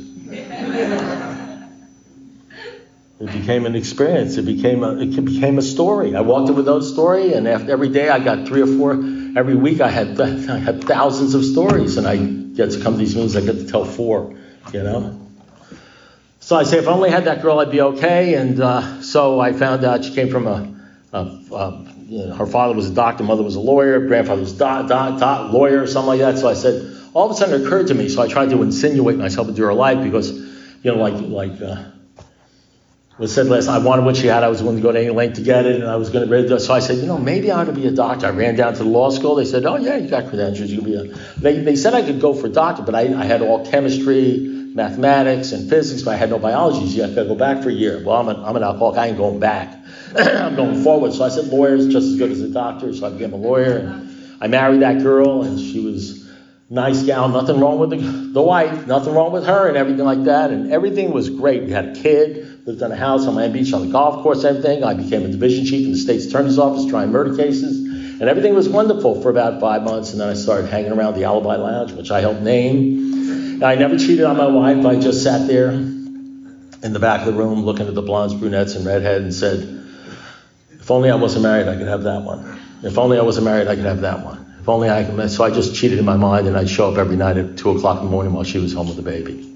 It became an experience. It became a, it became a story. I walked in with that story, and after every day I got three or four. Every week I had I had thousands of stories, and I get to come to these meetings. I get to tell four. You know, so I say, if I only had that girl, I'd be okay. And uh, so I found out she came from a, a, a you know, her father was a doctor, mother was a lawyer, grandfather was a do, do, do, lawyer, or something like that. So I said, all of a sudden it occurred to me. So I tried to insinuate myself into her life because, you know, like like uh, was said last, I wanted what she had. I was willing to go to any length to get it, and I was going to. So I said, you know, maybe I ought to be a doctor. I ran down to the law school. They said, oh yeah, you got credentials. You can be a. They they said I could go for a doctor, but I, I had all chemistry, mathematics, and physics, but I had no biology. So I got to go back for a year. Well, I'm an I'm an alcoholic. I ain't going back. I'm going forward. So I said, lawyer's just as good as a doctor. So I became a lawyer, and I married that girl, and she was a nice gal. Nothing wrong with the the wife. Nothing wrong with her, and everything like that. And everything was great. We had a kid. Lived on a house on Miami Beach on the golf course, everything. I became a division chief in the state's attorney's office trying murder cases. And everything was wonderful for about five months. And then I started hanging around the Alibi Lounge, which I helped name. And I never cheated on my wife. I just sat there in the back of the room looking at the blondes, brunettes, and redhead and said, if only I wasn't married, I could have that one. If only I wasn't married, I could have that one. If only I could. So I just cheated in my mind, and I'd show up every night at two o'clock in the morning while she was home with the baby.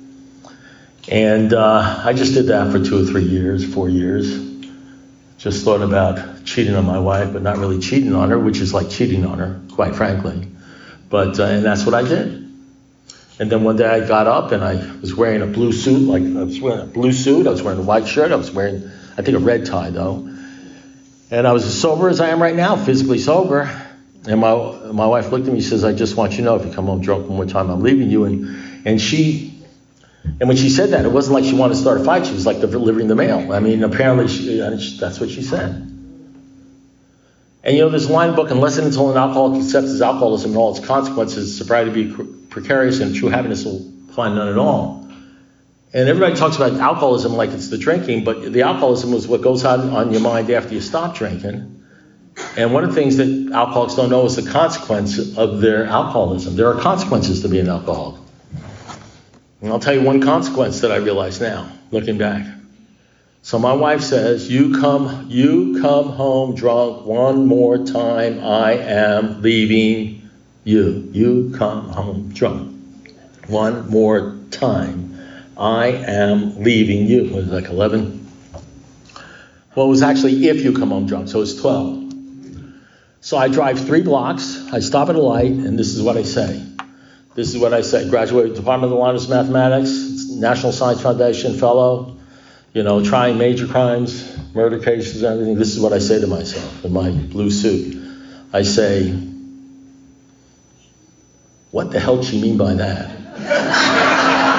And uh, I just did that for two or three years, four years. Just thought about cheating on my wife, but not really cheating on her, which is like cheating on her, quite frankly. But uh, and that's what I did. And then one day I got up and I was wearing a blue suit, like I was wearing a blue suit. I was wearing a white shirt. I was wearing, I think, a red tie though. And I was as sober as I am right now, physically sober. And my my wife looked at me. She says, "I just want you to know, if you come home drunk one more time, I'm leaving you." And and she. And when she said that, it wasn't like she wanted to start a fight. She was like delivering the mail. I mean, apparently she, that's what she said. And you know, there's a line book, unless and until an alcoholic accepts his alcoholism and all its consequences, sobriety be precarious and true happiness will find none at all. And everybody talks about alcoholism like it's the drinking, but the alcoholism is what goes on on your mind after you stop drinking. And one of the things that alcoholics don't know is the consequence of their alcoholism. There are consequences to being an alcoholic. And I'll tell you one consequence that I realize now, looking back. So my wife says, you come you come home drunk one more time, I am leaving you. You come home drunk one more time, I am leaving you. What was it, like eleven? Well, it was actually if you come home drunk, so it's twelve. So I drive three blocks, I stop at a light, and this is what I say. This is what I say. Graduated Department of the Honors Mathematics, National Science Foundation fellow, you know, trying major crimes, murder cases, and everything. This is what I say to myself in my blue suit. I say, what the hell does she mean by that?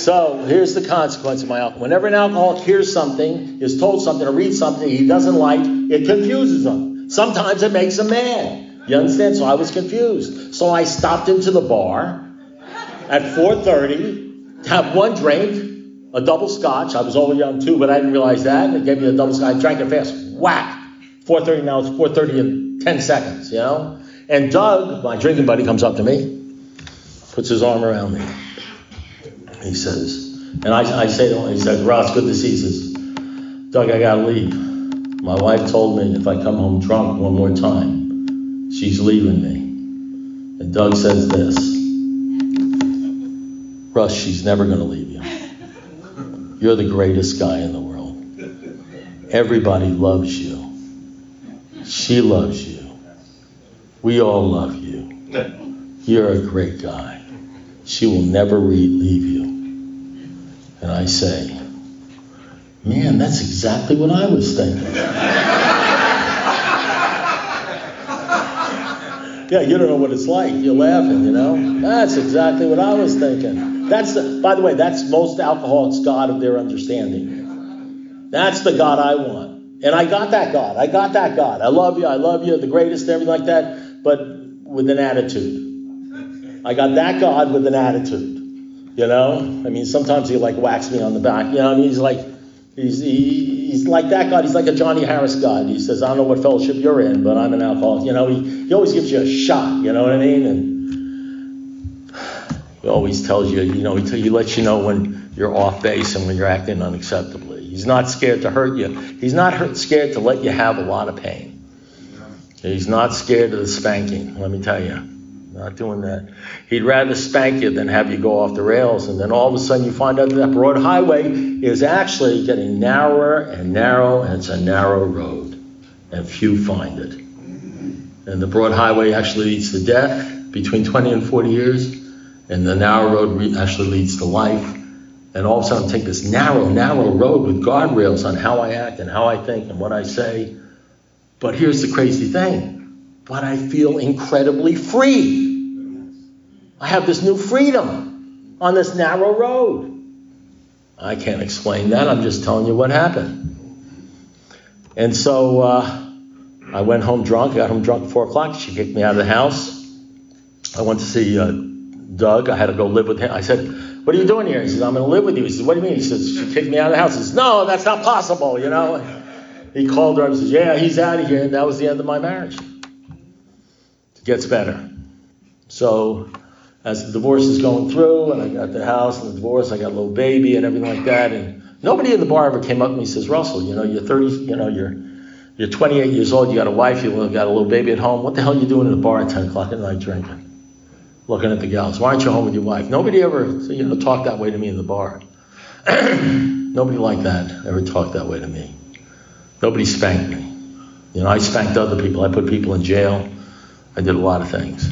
So here's the consequence of my alcohol. Whenever an alcoholic hears something, is told something, or reads something he doesn't like, it confuses him. Sometimes it makes him mad. You understand? So I was confused. So I stopped into the bar at four thirty, have one drink, a double scotch. I was already young too, but I didn't realize that. And they gave me a double scotch. I drank it fast. Whack. four thirty now. It's four thirty in ten seconds, you know? And Doug, my drinking buddy, comes up to me, puts his arm around me. He says, and I, I say to him, he says, Ross, good to see you. He says, Doug, I got to leave. My wife told me if I come home drunk one more time, she's leaving me. And Doug says this, Russ, she's never going to leave you. You're the greatest guy in the world. Everybody loves you. She loves you. We all love you. You're a great guy. She will never re- leave you. And I say, man, that's exactly what I was thinking. Yeah, you don't know what it's like. You're laughing, you know. That's exactly what I was thinking. That's the, by the way, that's most alcoholics' God of their understanding. That's the God I want. And I got that God. I got that God. I love you. I love you. The greatest, everything like that. But with an attitude. I got that God with an attitude. You know? I mean, sometimes he like whacks me on the back. You know, I mean, he's like, he's he, he's like that God. He's like a Johnny Harris God. He says, I don't know what fellowship you're in, but I'm an alcoholic. You know, he, he always gives you a shot. You know what I mean? And he always tells you, you know, he, t- he lets you know when you're off base and when you're acting unacceptably. He's not scared to hurt you. He's not hurt, scared to let you have a lot of pain. He's not scared of the spanking, let me tell you. Not doing that. He'd rather spank you than have you go off the rails. And then all of a sudden you find out that broad highway is actually getting narrower and narrow, and it's a narrow road. And few find it. And the broad highway actually leads to death between twenty and forty years. And the narrow road re- actually leads to life. And all of a sudden take this narrow, narrow road with guardrails on how I act and how I think and what I say. But here's the crazy thing. But I feel incredibly free. I have this new freedom on this narrow road. I can't explain that. I'm just telling you what happened. And so uh, I went home drunk. I got home drunk at four o'clock. She kicked me out of the house. I went to see uh, Doug. I had to go live with him. I said, what are you doing here? He says, I'm going to live with you. He says, what do you mean? He says, she kicked me out of the house. He says, no, that's not possible, you know. He called her and says, yeah, he's out of here. And that was the end of my marriage. It gets better. So as the divorce is going through, and I got the house and the divorce, I got a little baby and everything like that. And nobody in the bar ever came up to me and says, Russell, you know, you're thirty, you know, you're you're twenty-eight years old, you got a wife, you got a little baby at home. What the hell are you doing in the bar at ten o'clock at night drinking? Looking at the gals. Why aren't you home with your wife? Nobody ever, you know, talked that way to me in the bar. Nobody like that ever talked that way to me. Nobody spanked me. You know, I spanked other people. I put people in jail. I did a lot of things.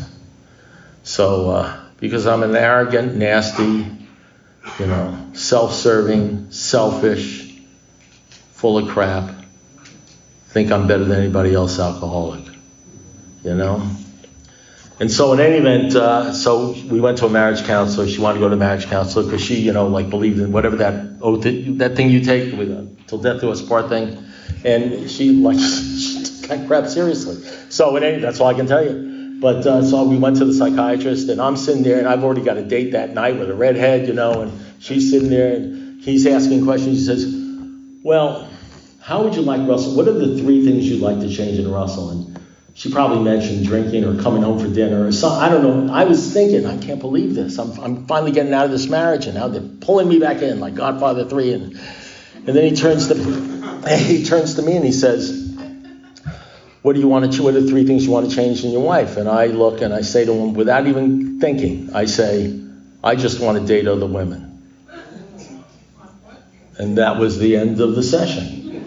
So, uh, because I'm an arrogant, nasty, you know, self-serving, selfish, full of crap, think I'm better than anybody else alcoholic, you know? And so in any event, uh, so we went to a marriage counselor. She wanted to go to a marriage counselor because she, you know, like believed in whatever that oath, that thing you take with uh, till death do us part thing. And she, like, she took that crap seriously. So in any, that's all I can tell you. But uh, so we went to the psychiatrist, and I'm sitting there, and I've already got a date that night with a redhead, you know, and she's sitting there, and he's asking questions. He says, well, how would you like Russell? What are the three things you'd like to change in Russell? And she probably mentioned drinking or coming home for dinner or something. I don't know. I was thinking, I can't believe this. I'm I'm finally getting out of this marriage, and now they're pulling me back in like Godfather three. And and then he turns to he turns to me and he says, what do you want to? What are the three things you want to change in your wife? And I look and I say to him, without even thinking, I say, I just want to date other women. And that was the end of the session.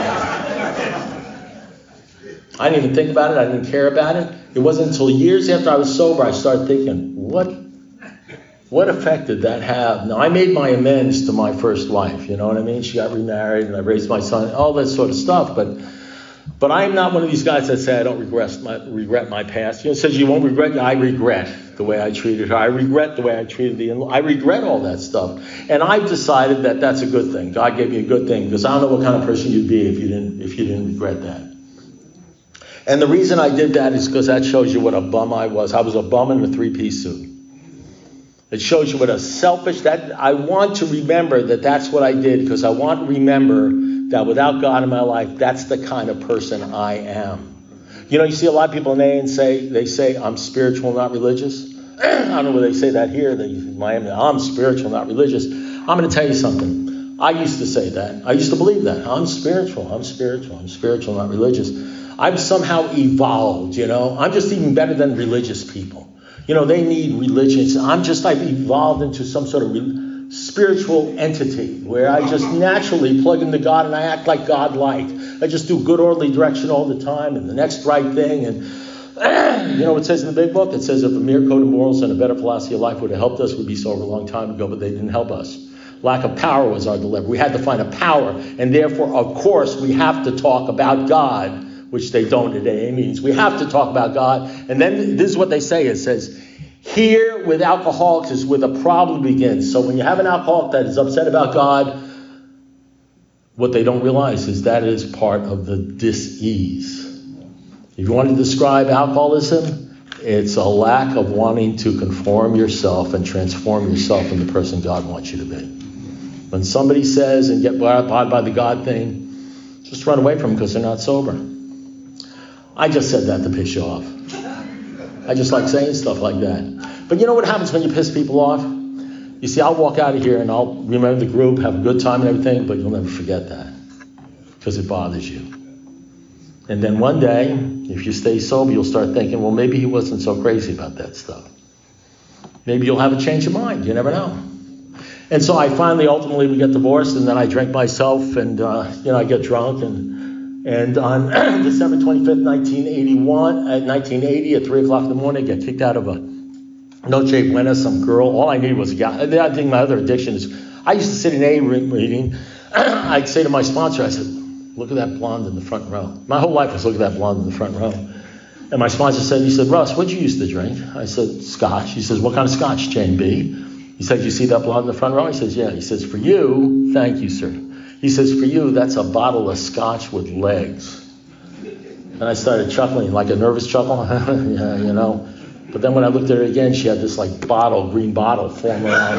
I didn't even think about it. I didn't care about it. It wasn't until years after I was sober I started thinking, what, what effect did that have? Now, I made my amends to my first wife. You know what I mean? She got remarried and I raised my son, all that sort of stuff. But But I'm not one of these guys that say I don't regret my regret my past. You know, it says you won't regret. I regret the way I treated her. I regret the way I treated the in-law. I regret all that stuff. And I've decided that that's a good thing. God gave me a good thing because I don't know what kind of person you'd be if you didn't if you didn't regret that. And the reason I did that is because that shows you what a bum I was. I was a bum in a three-piece suit. It shows you what a selfish that I want to remember that that's what I did because I want to remember that without God in my life, that's the kind of person I am. You know, you see a lot of people in A A and say, they say, I'm spiritual, not religious. I don't know whether they say that here. They, in Miami, I'm spiritual, not religious. I'm going to tell you something. I used to say that. I used to believe that. I'm spiritual, I'm spiritual, I'm spiritual, not religious. I've somehow evolved, you know. I'm just even better than religious people. You know, they need religion. I'm just, I've evolved into some sort of re- spiritual entity where I just naturally plug into God and I act like God-like. I just do good orderly direction all the time and the next right thing. And you know what it says in the big book? It says if a mere code of morals and a better philosophy of life would have helped us, we'd be sober a long time ago, but they didn't help us. Lack of power was our dilemma. We had to find a power, and therefore, of course, we have to talk about God, which they don't at A A meetings. We have to talk about God. And then this is what they say. It says, here with alcoholics is where the problem begins. So when you have an alcoholic that is upset about God, what they don't realize is that is part of the dis-ease. If you want to describe alcoholism, it's a lack of wanting to conform yourself and transform yourself into the person God wants you to be. When somebody says and get bought by the God thing, just run away from them because they're not sober. I just said that to piss you off. I just like saying stuff like that. But you know what happens when you piss people off? You see, I'll walk out of here and I'll remember the group, have a good time and everything, but you'll never forget that because it bothers you. And then one day, if you stay sober, you'll start thinking, well, maybe he wasn't so crazy about that stuff. Maybe you'll have a change of mind. You never know. And so I finally, ultimately, we get divorced, and then I drink myself, and uh, you know, I get drunk, and and on December twenty-fifth, nineteen eighty-one, at nineteen eighty, at three o'clock in the morning, I get kicked out of a Noche Buena, some girl. All I needed was a guy. I think my other addiction is, I used to sit in a meeting. I'd say to my sponsor, I said, look at that blonde in the front row. My whole life was look at that blonde in the front row. And my sponsor said, he said, Russ, what'd you used to drink? I said, scotch. He says, what kind of scotch, Jane B? He said, you see that blonde in the front row? He says, yeah. He says, for you, thank you, sir. He says, for you, that's a bottle of scotch with legs. And I started chuckling, like a nervous chuckle. Yeah, you know. But then when I looked at her again, she had this like bottle, green bottle form around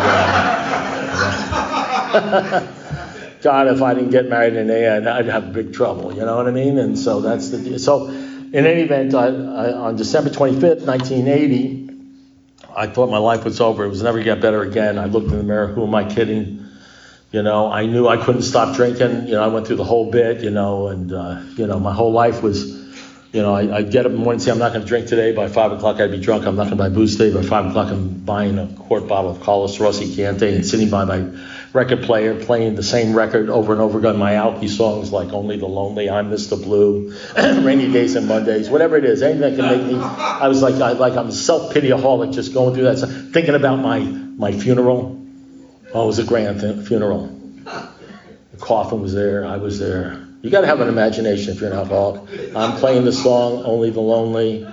her. God, if I didn't get married in A A, I'd have big trouble. You know what I mean? And so that's the deal. So in any event, I, I, on December twenty-fifth, nineteen eighty, I thought my life was over. It was never going to get better again. I looked in the mirror. Who am I kidding? You know, I knew I couldn't stop drinking. You know, I went through the whole bit, you know, and, uh, you know, my whole life was, you know, I, I'd get up in the morning and say, I'm not going to drink today. By five o'clock, I'd be drunk. I'm not going to buy booze today. By five o'clock, I'm buying a quart bottle of Carlos Rossi Chianti and sitting by my record player, playing the same record over and over again. My Alki songs like Only the Lonely, I'm Mister Blue, Rainy Days and Mondays, whatever it is, anything that can make me. I was like, I, like I'm a self-pity-aholic just going through that stuff, thinking about my, my funeral. Oh, it was a grand th- funeral. The coffin was there. I was there. You got to have an imagination if you're an alcoholic. I'm playing the song Only the Lonely.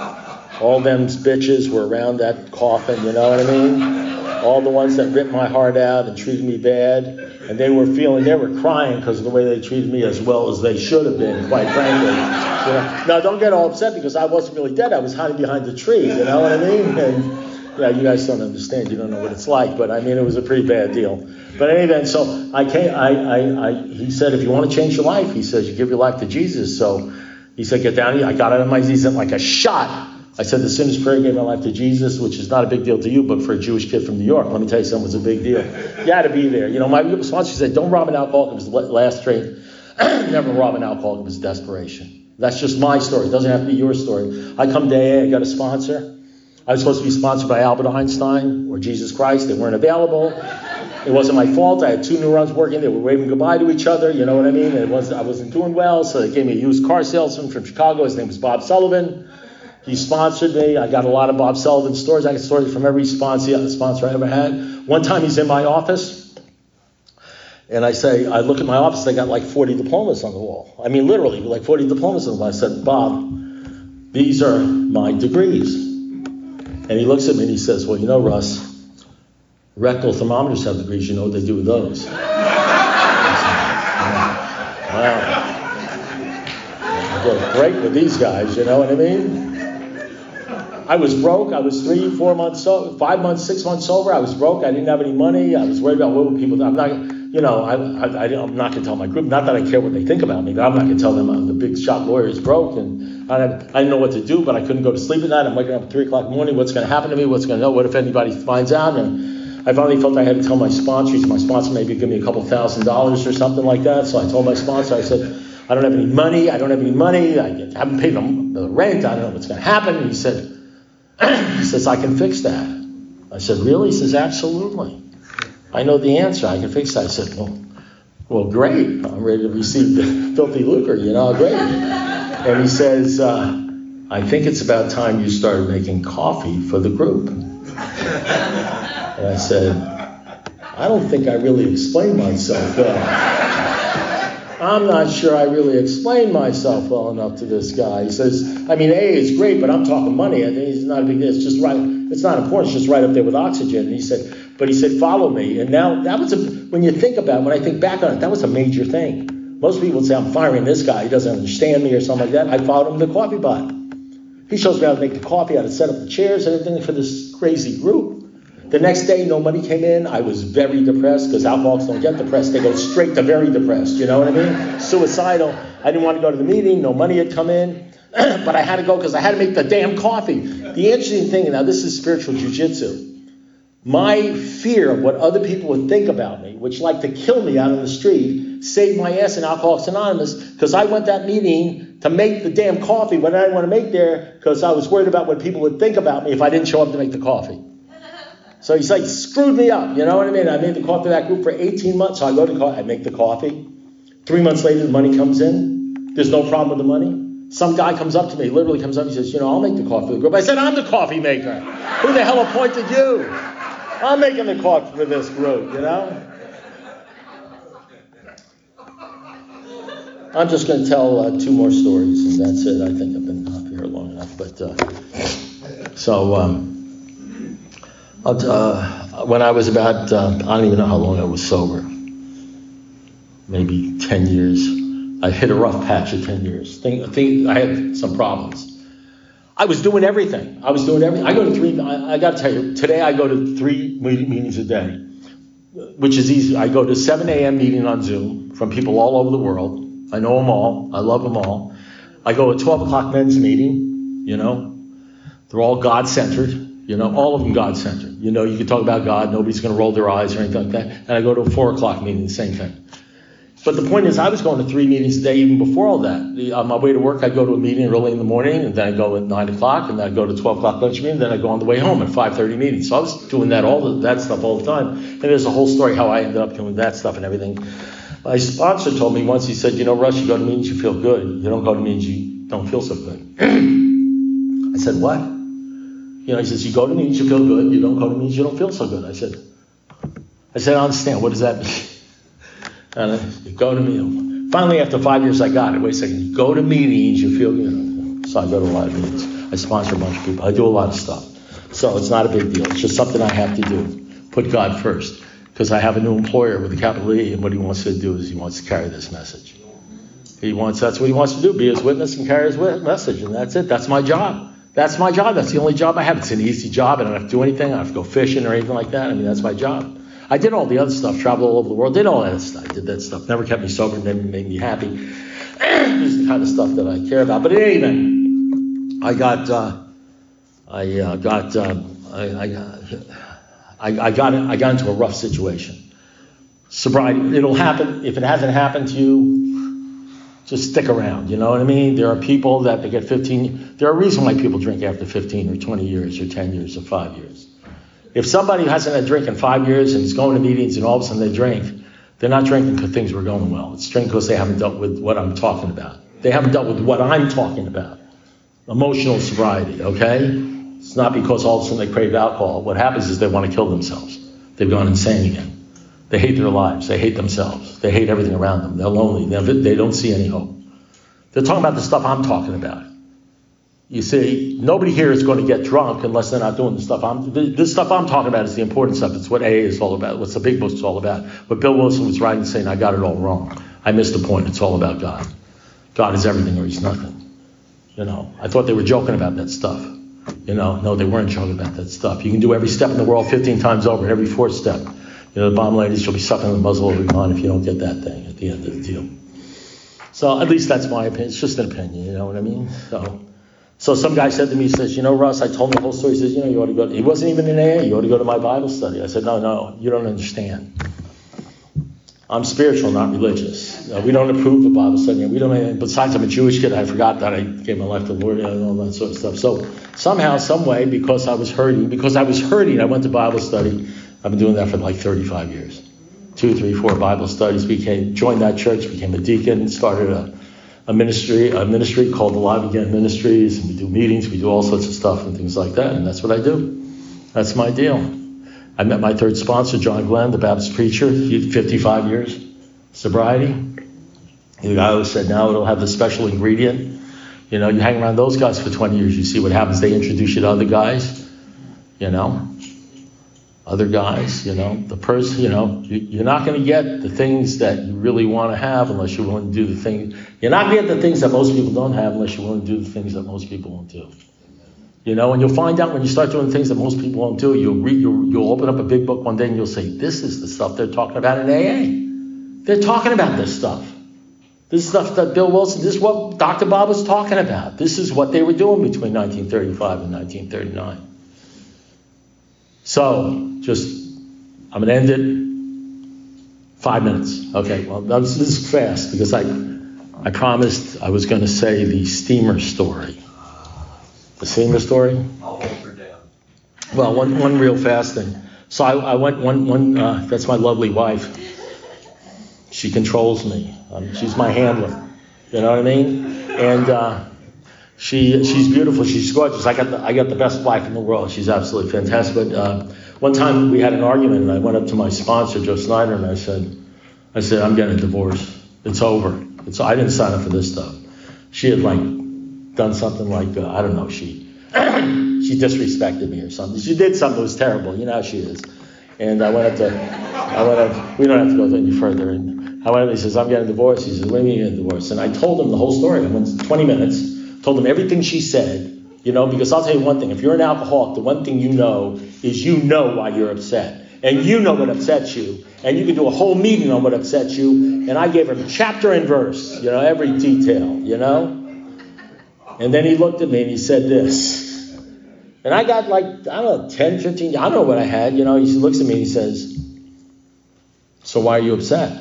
All them bitches were around that coffin, you know what I mean? All the ones that ripped my heart out and treated me bad. And they were feeling, they were crying because of the way they treated me as well as they should have been, quite frankly. You know? Now, don't get all upset because I wasn't really dead. I was hiding behind the tree, you know what I mean? And yeah, you guys don't understand. You don't know what it's like. But, I mean, it was a pretty bad deal. But anyway, so I came, I, I, I, he said, if you want to change your life, he says, you give your life to Jesus. So he said, get down here. I got out of my knees like a shot. I said the sinner's prayer, gave my life to Jesus, which is not a big deal to you, but for a Jewish kid from New York, let me tell you something, was a big deal. You had to be there. You know, my sponsor said, don't rob an alcoholic. It was the last drink. Never rob an alcoholic. It was desperation. That's just my story. It doesn't have to be your story. I come to A A, I got a sponsor. I was supposed to be sponsored by Albert Einstein or Jesus Christ. They weren't available. It wasn't my fault. I had two neurons working. They were waving goodbye to each other. You know what I mean? It was, I wasn't doing well, so they gave me a used car salesman from Chicago. His name was Bob Sullivan. He sponsored me. I got a lot of Bob Sullivan stories. I got stories from every sponsor, sponsor I ever had. One time he's in my office, And I say, I look at my office, they got like forty diplomas on the wall. I mean, literally, like forty diplomas on the wall. I said, Bob, these are my degrees. And he looks at me and he says, well, you know, Russ, rectal thermometers have degrees. You know what they do with those? I said, wow. I get great with these guys, you know what I mean? I was broke. I was three, four months, so, five months, six months sober. I was broke. I didn't have any money. I was worried about what would people do. I'm not, you know, I, I, I'm not going to tell my group. Not that I care what they think about me, but I'm not going to tell them I'm the big shot lawyer is broke and I, I didn't know what to do. But I couldn't go to sleep at night. I'm waking up at three o'clock in the morning. What's going to happen to me? What's going to know? What if anybody finds out? And I finally felt I had to tell my sponsors. My sponsor maybe give me a couple thousand dollars or something like that. So I told my sponsor. I said, I don't have any money. I don't have any money. I haven't paid the rent. I don't know what's going to happen. And he said. He says, I can fix that. I said, really? He says, absolutely. I know the answer. I can fix that. I said, well, well, great. I'm ready to receive the filthy lucre, you know, great. And he says, uh, I think it's about time you started making coffee for the group. And I said, I don't think I really explained myself well. I'm not sure I really explained myself well enough to this guy. He says, I mean, A, it's great, but I'm talking money. I think it's not a big deal. It's just right. It's not important. It's just right up there with oxygen. And he said, but he said, follow me. And now that was a, when you think about it, when I think back on it, that was a major thing. Most people would say, I'm firing this guy. He doesn't understand me or something like that. I followed him to the coffee pot. He shows me how to make the coffee, how to set up the chairs and everything for this crazy group. The next day, no money came in. I was very depressed because alcoholics don't get depressed. They go straight to very depressed. You know what I mean? Suicidal. I didn't want to go to the meeting. No money had come in. But I had to go because I had to make the damn coffee. The interesting thing, now this is spiritual jujitsu. My fear of what other people would think about me, which like to kill me out on the street, saved my ass in Alcoholics Anonymous because I went that meeting to make the damn coffee when I didn't want to make there because I was worried about what people would think about me if I didn't show up to make the coffee. So he's like, screwed me up, you know what I mean? I made the coffee for that group for eighteen months. So I go to coffee, I make the coffee. Three months later, the money comes in. There's no problem with the money. Some guy comes up to me, literally comes up, he says, you know, I'll make the coffee for the group. I said, I'm the coffee maker. Who the hell appointed you? I'm making the coffee for this group, you know? I'm just going to tell uh, two more stories, and that's it. I think I've been up here long enough. But uh, so... Um, Uh, when I was about, uh, I don't even know how long I was sober, maybe ten years. I hit a rough patch of ten years. Think, think I had some problems. I was doing everything. I was doing everything. I go to three, I, I got to tell you, today I go to three meetings a day, which is easy. I go to seven a.m. meeting on Zoom from people all over the world. I know them all. I love them all. I go to twelve o'clock men's meeting, you know. They're all God-centered. You know, all of them God-centered. You know, you can talk about God. Nobody's going to roll their eyes or anything like that. And I go to a four o'clock meeting, the same thing. But the point is, I was going to three meetings a day even before all that. The, on my way to work, I'd go to a meeting early in the morning, and then I'd go at nine o'clock, and then I'd go to twelve o'clock lunch meeting, and then I'd go on the way home at five thirty meetings. So I was doing that all the, that stuff all the time. And there's a whole story how I ended up doing that stuff and everything. My sponsor told me once, he said, you know, Russ, you go to meetings, you feel good. You don't go to meetings, you don't feel so good. I said, what? You know, he says, you go to meetings, you feel good. You don't go to meetings, you don't feel so good. I said, I said, I understand. What does that mean? And I, you go to meetings. Finally, after five years, I got it. Wait a second. You go to meetings, you feel good. So I go to a lot of meetings. I sponsor a bunch of people. I do a lot of stuff. So it's not a big deal. It's just something I have to do. Put God first. Because I have a new employer with a capital E, and what he wants to do is he wants to carry this message. He wants, that's what he wants to do, be his witness and carry his message. And that's it. That's my job. That's my job. That's the only job I have. It's an easy job. I don't have to do anything. I don't have to go fishing or anything like that. I mean, that's my job. I did all the other stuff, traveled all over the world, did all that stuff. I did that stuff. Never kept me sober, never made me happy. This is the kind of stuff that I care about. But in any event, I got, uh, I uh, got, uh, I, I, I, I got, I got into a rough situation. Sobriety, it'll happen. If it hasn't happened to you, just stick around, you know what I mean? There are people that they get fifteen, there are reasons why people drink after fifteen or twenty years or ten years or five years. If somebody hasn't had a drink in five years and is going to meetings and all of a sudden they drink, they're not drinking because things were going well. It's drinking because they haven't dealt with what I'm talking about. They haven't dealt with what I'm talking about. Emotional sobriety, okay? It's not because all of a sudden they crave alcohol. What happens is they want to kill themselves. They've gone insane again. They hate their lives. They hate themselves. They hate everything around them. They're lonely. They're, they don't see any hope. They're talking about the stuff I'm talking about. You see, nobody here is going to get drunk unless they're not doing the stuff I'm. This stuff I'm talking about is the important stuff. It's what A A is all about. What's the big book's all about. What Bill Wilson was writing, saying, I got it all wrong. I missed the point. It's all about God. God is everything or he's nothing. You know, I thought they were joking about that stuff. You know, no, they weren't joking about that stuff. You can do every step in the world fifteen times over, and every fourth step. You know, the bomb ladies, you'll be sucking the muzzle of your gun if you don't get that thing at the end of the deal. So at least that's my opinion. It's just an opinion, you know what I mean? So so some guy said to me, he says, you know, Russ, I told him the whole story. He says, you know, you ought to go to, he wasn't even in A A, you ought to go to my Bible study. I said, no, no, you don't understand. I'm spiritual, not religious. Uh, we don't approve of Bible study. We don't. Besides, I'm a Jewish kid. I forgot that I gave my life to the Lord and all that sort of stuff. So somehow, some way, because I was hurting, because I was hurting, I went to Bible study. I've been doing that for like thirty-five years. Two, three, four Bible studies. Became joined that church, became a deacon, started a, a ministry, a ministry called the Live Again Ministries, and we do meetings, we do all sorts of stuff and things like that, and that's what I do. That's my deal. I met my third sponsor, John Glenn, the Baptist preacher. He had fifty-five years sobriety. The guy who said, now it'll have the special ingredient. You know, you hang around those guys for twenty years, you see what happens. They introduce you to other guys, you know, other guys, you know. The person, you know, you, you're not going to get the things that you really want to have unless you're willing to do the things. You're not going to get the things that most people don't have unless you're willing to do the things that most people won't do. You know, and you'll find out when you start doing things that most people won't do, you'll read, you'll, you'll open up a big book one day and you'll say, this is the stuff they're talking about in A A. They're talking about this stuff. This is stuff that Bill Wilson, this is what Doctor Bob was talking about. This is what they were doing between nineteen thirty-five and nineteen thirty-nine. So, just, I'm going to end it five minutes. Okay, well, this is fast because I, I promised I was going to say the steamer story. The steamer story? I'll hold her down. Well, one one real fast thing. So I, I went one one. Uh, that's my lovely wife. She controls me. Um, she's my handler. You know what I mean? And uh, she she's beautiful. She's gorgeous. I got the I got the best wife in the world. She's absolutely fantastic. But uh, one time we had an argument, and I went up to my sponsor, Joe Snyder, and I said, I said, I'm getting a divorce. It's over. It's I didn't sign up for this stuff. She had like. done something like, uh, I don't know, she she disrespected me or something. She did something that was terrible. You know how she is. And I went up to, I went up, we don't have to go any further. And I went up, he says, I'm getting divorced. He says, what do you mean you're getting divorced? And I told him the whole story. I went twenty minutes, told him everything she said, you know, because I'll tell you one thing. If you're an alcoholic, the one thing you know is you know why you're upset. And you know what upsets you. And you can do a whole meeting on what upsets you. And I gave him chapter and verse, you know, every detail, you know. And then he looked at me and he said this. And I got like, I don't know, ten, fifteen, I don't know what I had. You know, he looks at me and he says, so why are you upset?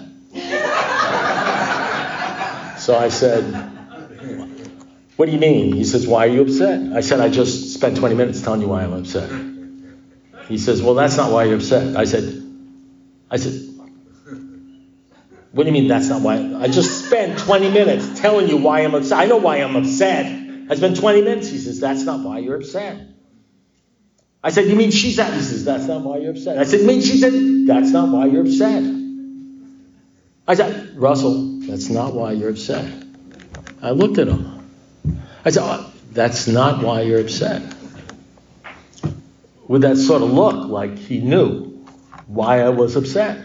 So I said, what do you mean? He says, why are you upset? I said, I just spent twenty minutes telling you why I'm upset. He says, well, that's not why you're upset. I said, I said, what do you mean that's not why? I just spent twenty minutes telling you why I'm upset. I know why I'm upset. I spent twenty minutes. He says, that's not why you're upset. I said, you mean she's upset? He says, that's not why you're upset. I said, you mean she said, that's not why you're upset. I said, Russell, that's not why you're upset. I looked at him. I said, oh, that's not why you're upset. With that sort of look, like he knew why I was upset.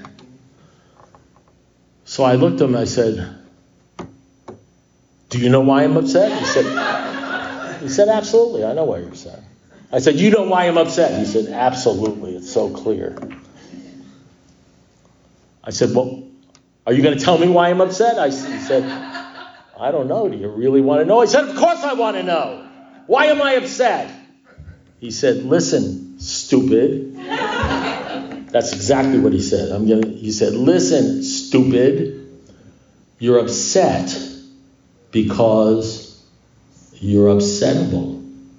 So I looked at him and I said, do you know why I'm upset? He said, he said, absolutely, I know why you're upset. I said, you know why I'm upset? He said, absolutely, it's so clear. I said, well, are you going to tell me why I'm upset? I, he said, I don't know, do you really want to know? I said, of course I want to know. Why am I upset? He said, listen, stupid. That's exactly what he said. I'm gonna, he said, listen, stupid, you're upset because you're upsettable.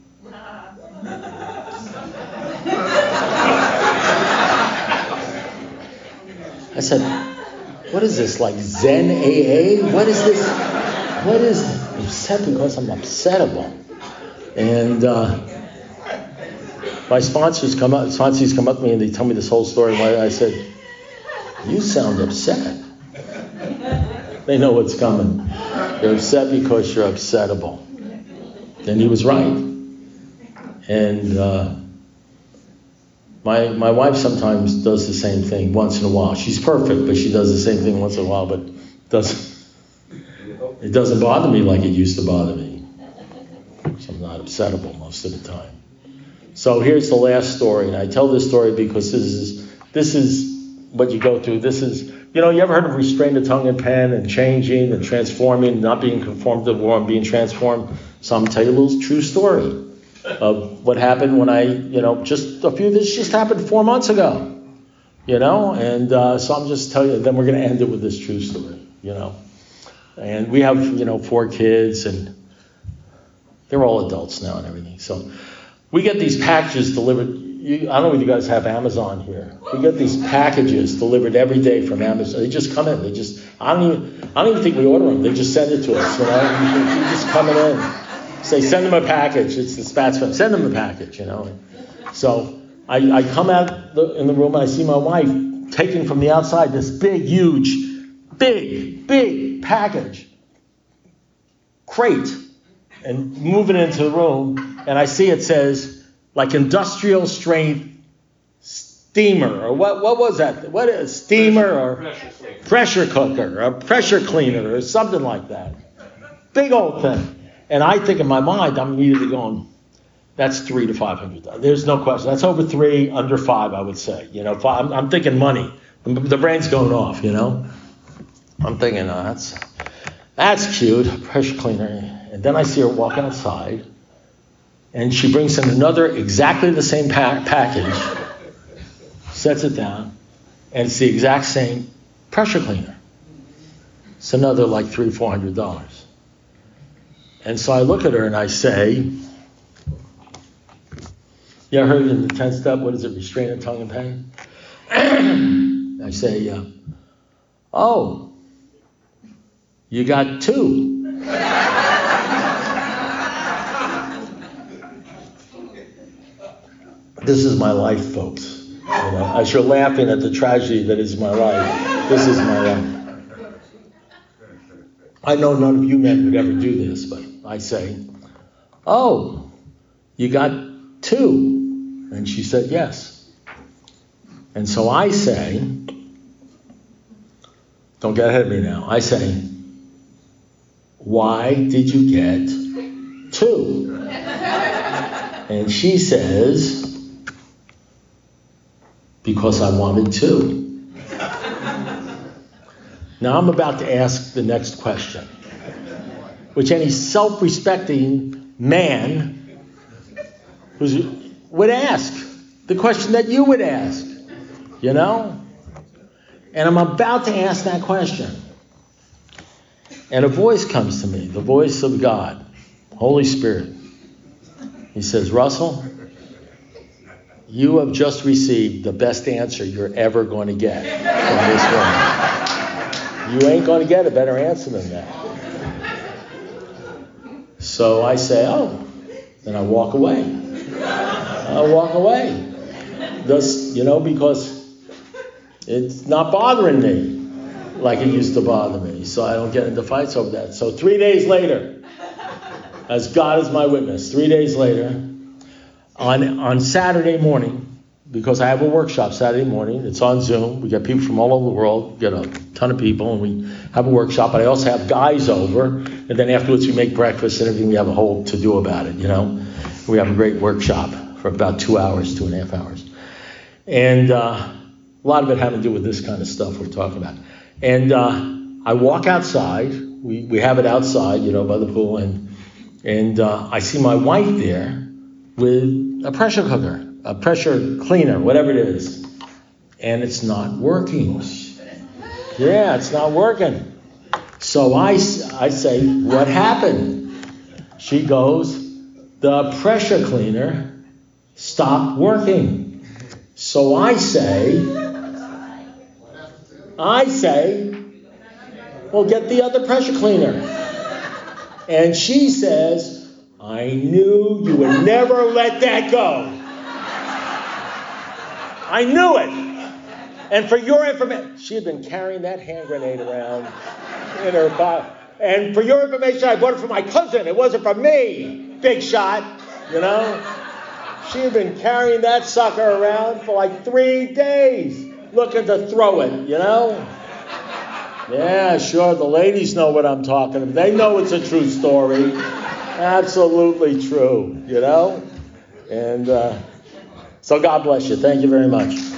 I said, what is this, like Zen A A? What is this? What is upset because I'm upsettable? And uh, my sponsors come up, sponsors come up to me and they tell me this whole story. And I said, You sound upset. They know what's coming. You're upset because you're upsettable. And he was right. And uh, my my wife sometimes does the same thing once in a while. She's perfect, but she does the same thing once in a while, but doesn't it doesn't bother me like it used to bother me. So I'm not upsettable most of the time. So here's the last story, and I tell this story because this is this is what you go through. This is, you know, you ever heard of restrain the tongue and pen and changing and transforming, not being conformed to the world and being transformed? So I'm going to tell you a little true story of what happened when I, you know, just a few, this just happened four months ago, you know, and uh, so I'm just telling you, then we're going to end it with this true story, you know. And we have, you know, four kids, and they're all adults now and everything. So we get these packages delivered. You, I don't know if you guys have Amazon here. We get these packages delivered every day from Amazon. They just come in. They just, I don't even, I don't even think we order them. They just send it to us, you know. You, you just come in. Say, send them a package. It's the Spats family. Send them a package, you know. So I, I come out the, in the room and I see my wife taking from the outside this big, huge, big, big package, crate, and moving it into the room. And I see it says, like, industrial strength steamer, or what what was that? What is steamer or pressure, pressure cooker or pressure cleaner or something like that. Big old thing. And I think in my mind, I'm immediately going, that's three to five hundred dollars. There's no question. That's over three, under five, I would say. You know, five, I'm, I'm thinking money. The brain's going off, you know. I'm thinking, oh, that's that's cute, pressure cleaner. And then I see her walk outside, and she brings in another exactly the same pa- package, sets it down, and it's the exact same pressure cleaner. It's another like three, four hundred dollars. And so I look at her and I say, you ever heard in the tenth step, what is it, restrain the tongue and pen? I say, uh, oh, you got two. This is my life, folks. You know, as you're laughing at the tragedy that is my life, this is my life. I know none of you men would ever do this, but I say, oh, you got two? And she said, yes. And so I say, don't get ahead of me now. I say, why did you get two? And she says, because I wanted two. Now I'm about to ask the next question, which any self-respecting man who's, would ask, the question that you would ask, you know? And I'm about to ask that question. And a voice comes to me, the voice of God, Holy Spirit. He says, Russell, you have just received the best answer you're ever going to get from this woman. You ain't going to get a better answer than that. So I say, oh, then I walk away. I walk away. Just, you know, because it's not bothering me like it used to bother me. So I don't get into fights over that. So three days later, as God is my witness, three days later, on on Saturday morning, because I have a workshop Saturday morning. It's on Zoom. We get people from all over the world. We get a ton of people, and we have a workshop. But I also have guys over, and then afterwards we make breakfast and everything. We have a whole to-do about it, you know. We have a great workshop for about two hours, two and a half hours. And uh, a lot of it having to do with this kind of stuff we're talking about. And uh, I walk outside. We we have it outside, you know, by the pool. And, and uh, I see my wife there with a pressure cooker, a pressure cleaner, whatever it is. And it's not working. Yeah, it's not working. So I, I say, what happened? She goes, the pressure cleaner stopped working. So I say, I say, well, get the other pressure cleaner. And she says, I knew you would never let that go. I knew it. And for your information, she had been carrying that hand grenade around in her pocket. And for your information, I bought it for my cousin. It wasn't for me, big shot, you know. She had been carrying that sucker around for like three days, looking to throw it, you know. Yeah, sure, the ladies know what I'm talking about. They know it's a true story. Absolutely true, you know. And uh, so God bless you. Thank you very much.